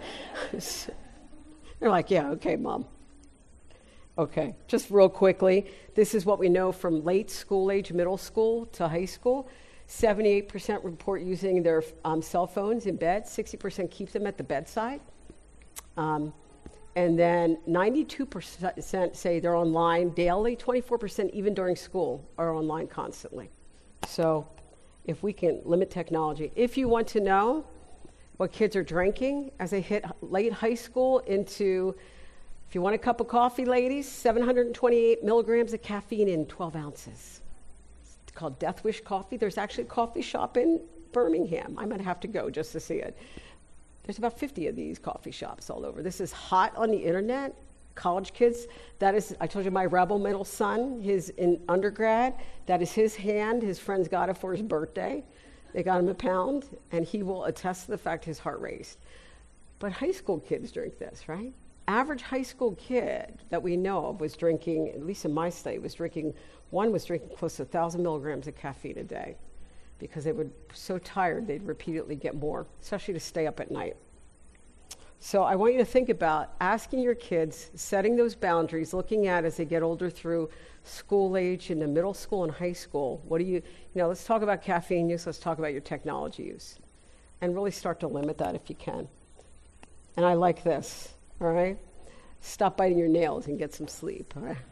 They're like, yeah, okay, Mom. Okay, just real quickly, this is what we know from late school age, middle school to high school. 78% report using their cell phones in bed. 60% keep them at the bedside. And then 92% say they're online daily. 24% even during school are online constantly. So if we can limit technology. If you want to know what kids are drinking as they hit late high school into, if you want a cup of coffee, ladies, 728 milligrams of caffeine in 12 ounces. It's called Death Wish Coffee. There's actually a coffee shop in Birmingham. I might have to go just to see it. There's about 50 of these coffee shops all over. This is hot on the internet. College kids, that is, I told you my rebel middle son, he's in undergrad. That is his hand. His friends got it for his birthday. They got him a pound, and he will attest to the fact his heart raced. But high school kids drink this, right? Average high school kid that we know of was drinking, at least in my study, one was drinking close to 1,000 milligrams of caffeine a day because they were so tired they'd repeatedly get more, especially to stay up at night. So I want you to think about asking your kids, setting those boundaries, looking at as they get older through school age, into middle school and high school. What do let's talk about caffeine use, let's talk about your technology use, and really start to limit that if you can. And I like this, all right? Stop biting your nails and get some sleep, all right?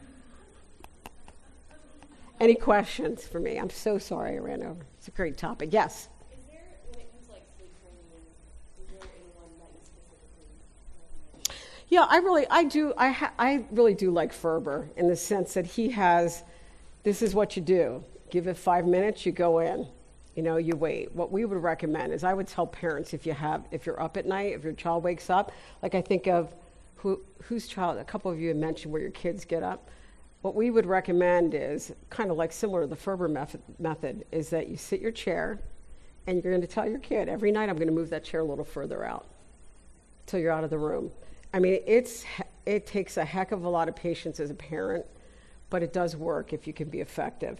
Any questions for me? I'm so sorry I ran over. It's a great topic. Yes? Is there, when it comes to sleep training, is there anyone that you specifically recommend? Yeah, I really do like Ferber in the sense that he has, this is what you do. Give it 5 minutes, you go in. You wait. What we would recommend is I would tell parents if you're up at night, if your child wakes up, like I think of whose child, a couple of you had mentioned where your kids get up. What we would recommend is kind of like similar to the Ferber method is that you sit your chair and you're going to tell your kid, every night I'm going to move that chair a little further out till you're out of the room. I mean, it takes a heck of a lot of patience as a parent, but it does work if you can be effective.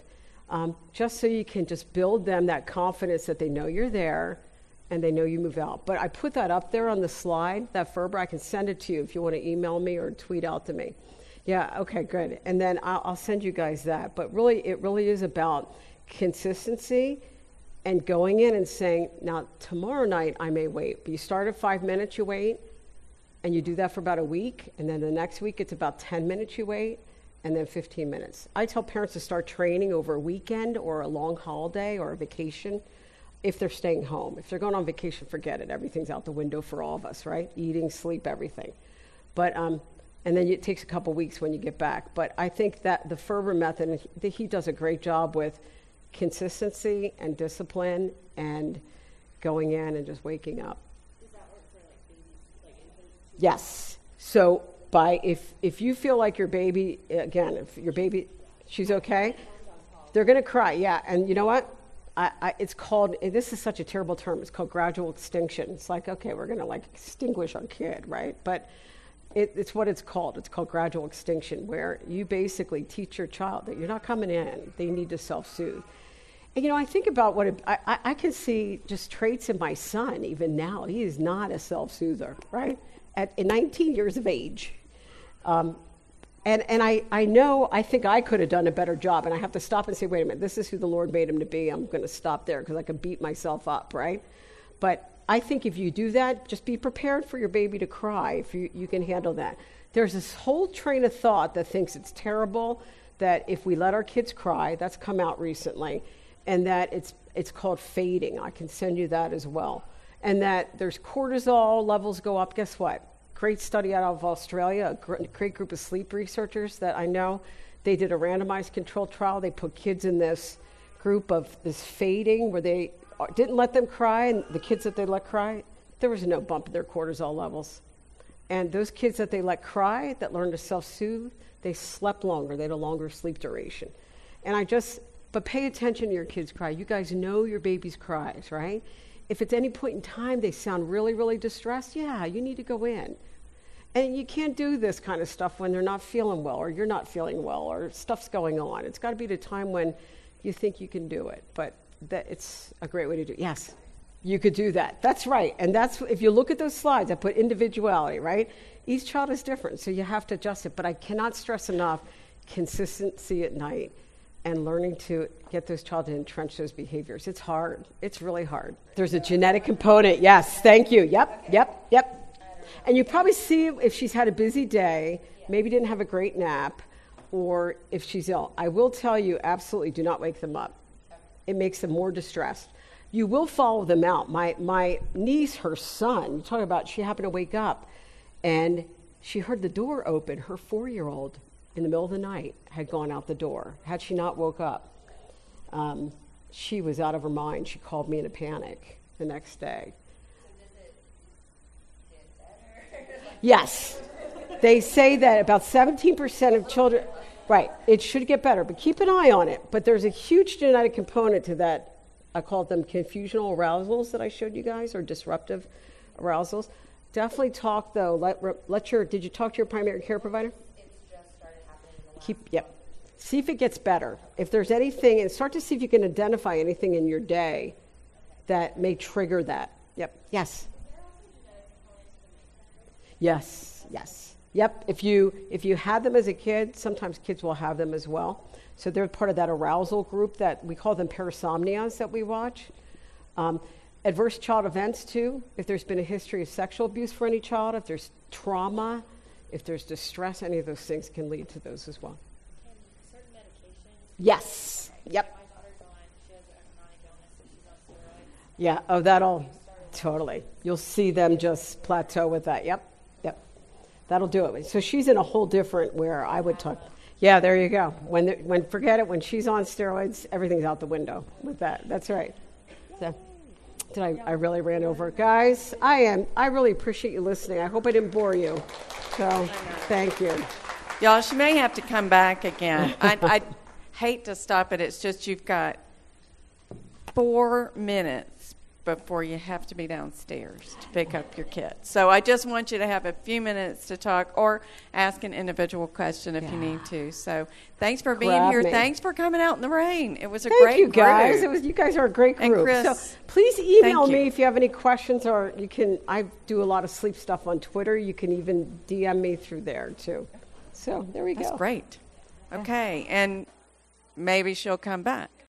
just so you can just build them that confidence that they know you're there and they know you move out. But I put that up there on the slide, that Ferber. I can send it to you if you want to email me or tweet out to me. Yeah, okay, good. And then I'll send you guys that. But really, it really is about consistency and going in and saying, now, tomorrow night I may wait. But you start at 5 minutes, you wait, and you do that for about a week. And then the next week, it's about 10 minutes you wait, and then 15 minutes. I tell parents to start training over a weekend or a long holiday or a vacation if they're staying home. If they're going on vacation, forget it. Everything's out the window for all of us, right? Eating, sleep, everything. But and then it takes a couple weeks when you get back. But I think that the Ferber method, and he does a great job with consistency and discipline and going in and just waking up. Does that work for like babies, like infants? Yes. So if you feel like your baby, again, if your baby, she's okay, they're going to cry. Yeah. And you know what? It's called, this is such a terrible term, it's called gradual extinction. It's like, okay, we're going to like extinguish our kid, right? But it's what it's called. It's called gradual extinction, where you basically teach your child that you're not coming in. They need to self-soothe. And, you know, I think about what I can see just traits in my son even now. He is not a self-soother, right? At 19 years of age. And I know, I think I could have done a better job. And I have to stop and say, wait a minute, this is who the Lord made him to be. I'm going to stop there because I could beat myself up, right? But I think if you do that, just be prepared for your baby to cry if you can handle that. There's this whole train of thought that thinks it's terrible that if we let our kids cry, that's come out recently, and that it's called fading. I can send you that as well. And that there's cortisol levels go up. Guess what? Great study out of Australia, a great group of sleep researchers that I know. They did a randomized controlled trial. They put kids in this group of this fading where they didn't let them cry, and the kids that they let cry, there was no bump in their cortisol levels. And those kids that they let cry, that learned to self-soothe, they slept longer. They had a longer sleep duration. And but pay attention to your kids' cry. You guys know your baby's cries, right? If at any point in time they sound really, really distressed, yeah, you need to go in. And you can't do this kind of stuff when they're not feeling well, or you're not feeling well, or stuff's going on. It's got to be at a time when you think you can do it. But that it's a great way to do it. Yes, you could do that. That's right. And that's, if you look at those slides, I put individuality, right? Each child is different, so you have to adjust it. But I cannot stress enough consistency at night and learning to get those child to entrench those behaviors. It's hard. It's really hard. There's a genetic component. Yes, thank you. Yep. And you probably see if she's had a busy day, maybe didn't have a great nap, or if she's ill. I will tell you, absolutely do not wake them up. It makes them more distressed. You will follow them out. My niece, her son, you talk about, she happened to wake up and she heard the door open. Her 4-year-old in the middle of the night had gone out the door. Had she not woke up, she was out of her mind. She called me in a panic the next day. So does it get better? Yes. They say that about 17% of children, right, it should get better, but keep an eye on it. But there's a huge genetic component to that. I call them confusional arousals that I showed you guys, or disruptive arousals. Definitely talk, though. Did you talk to your primary care provider? It's just started happening in the last See if it gets better. If there's anything, and start to see if you can identify anything in your day that may trigger that. Yes. Yes. Yep. If you had them as a kid, sometimes kids will have them as well. So they're part of that arousal group that we call them parasomnias that we watch. Adverse child events too. If there's been a history of sexual abuse for any child, if there's trauma, if there's distress, any of those things can lead to those as well. And certain medications. Yes. Yep. My daughter's on, she has a chronic illness, so she's on steroids. Yeah. Oh, that'll totally. You'll see them just plateau with that. Yep. That'll do it. So she's in a whole different where I would talk. Yeah, there you go. Forget it. When she's on steroids, everything's out the window with that. That's right. So, I really ran over, guys. I really appreciate you listening. I hope I didn't bore you. So, thank you. Y'all, she may have to come back again. I hate to stop it. It's just you've got 4 minutes before you have to be downstairs to pick up your kids. So I just want you to have a few minutes to talk or ask an individual question if you need to. So thanks for being Grab here. me. Thanks for coming out in the rain. It was a Thank great you guys. group. You guys are a great And group. Chris, so please email thank you. me if you have any questions, or you can. I do a lot of sleep stuff on Twitter. You can even DM me through there too. So there we That's go. great. Okay, and maybe she'll come back.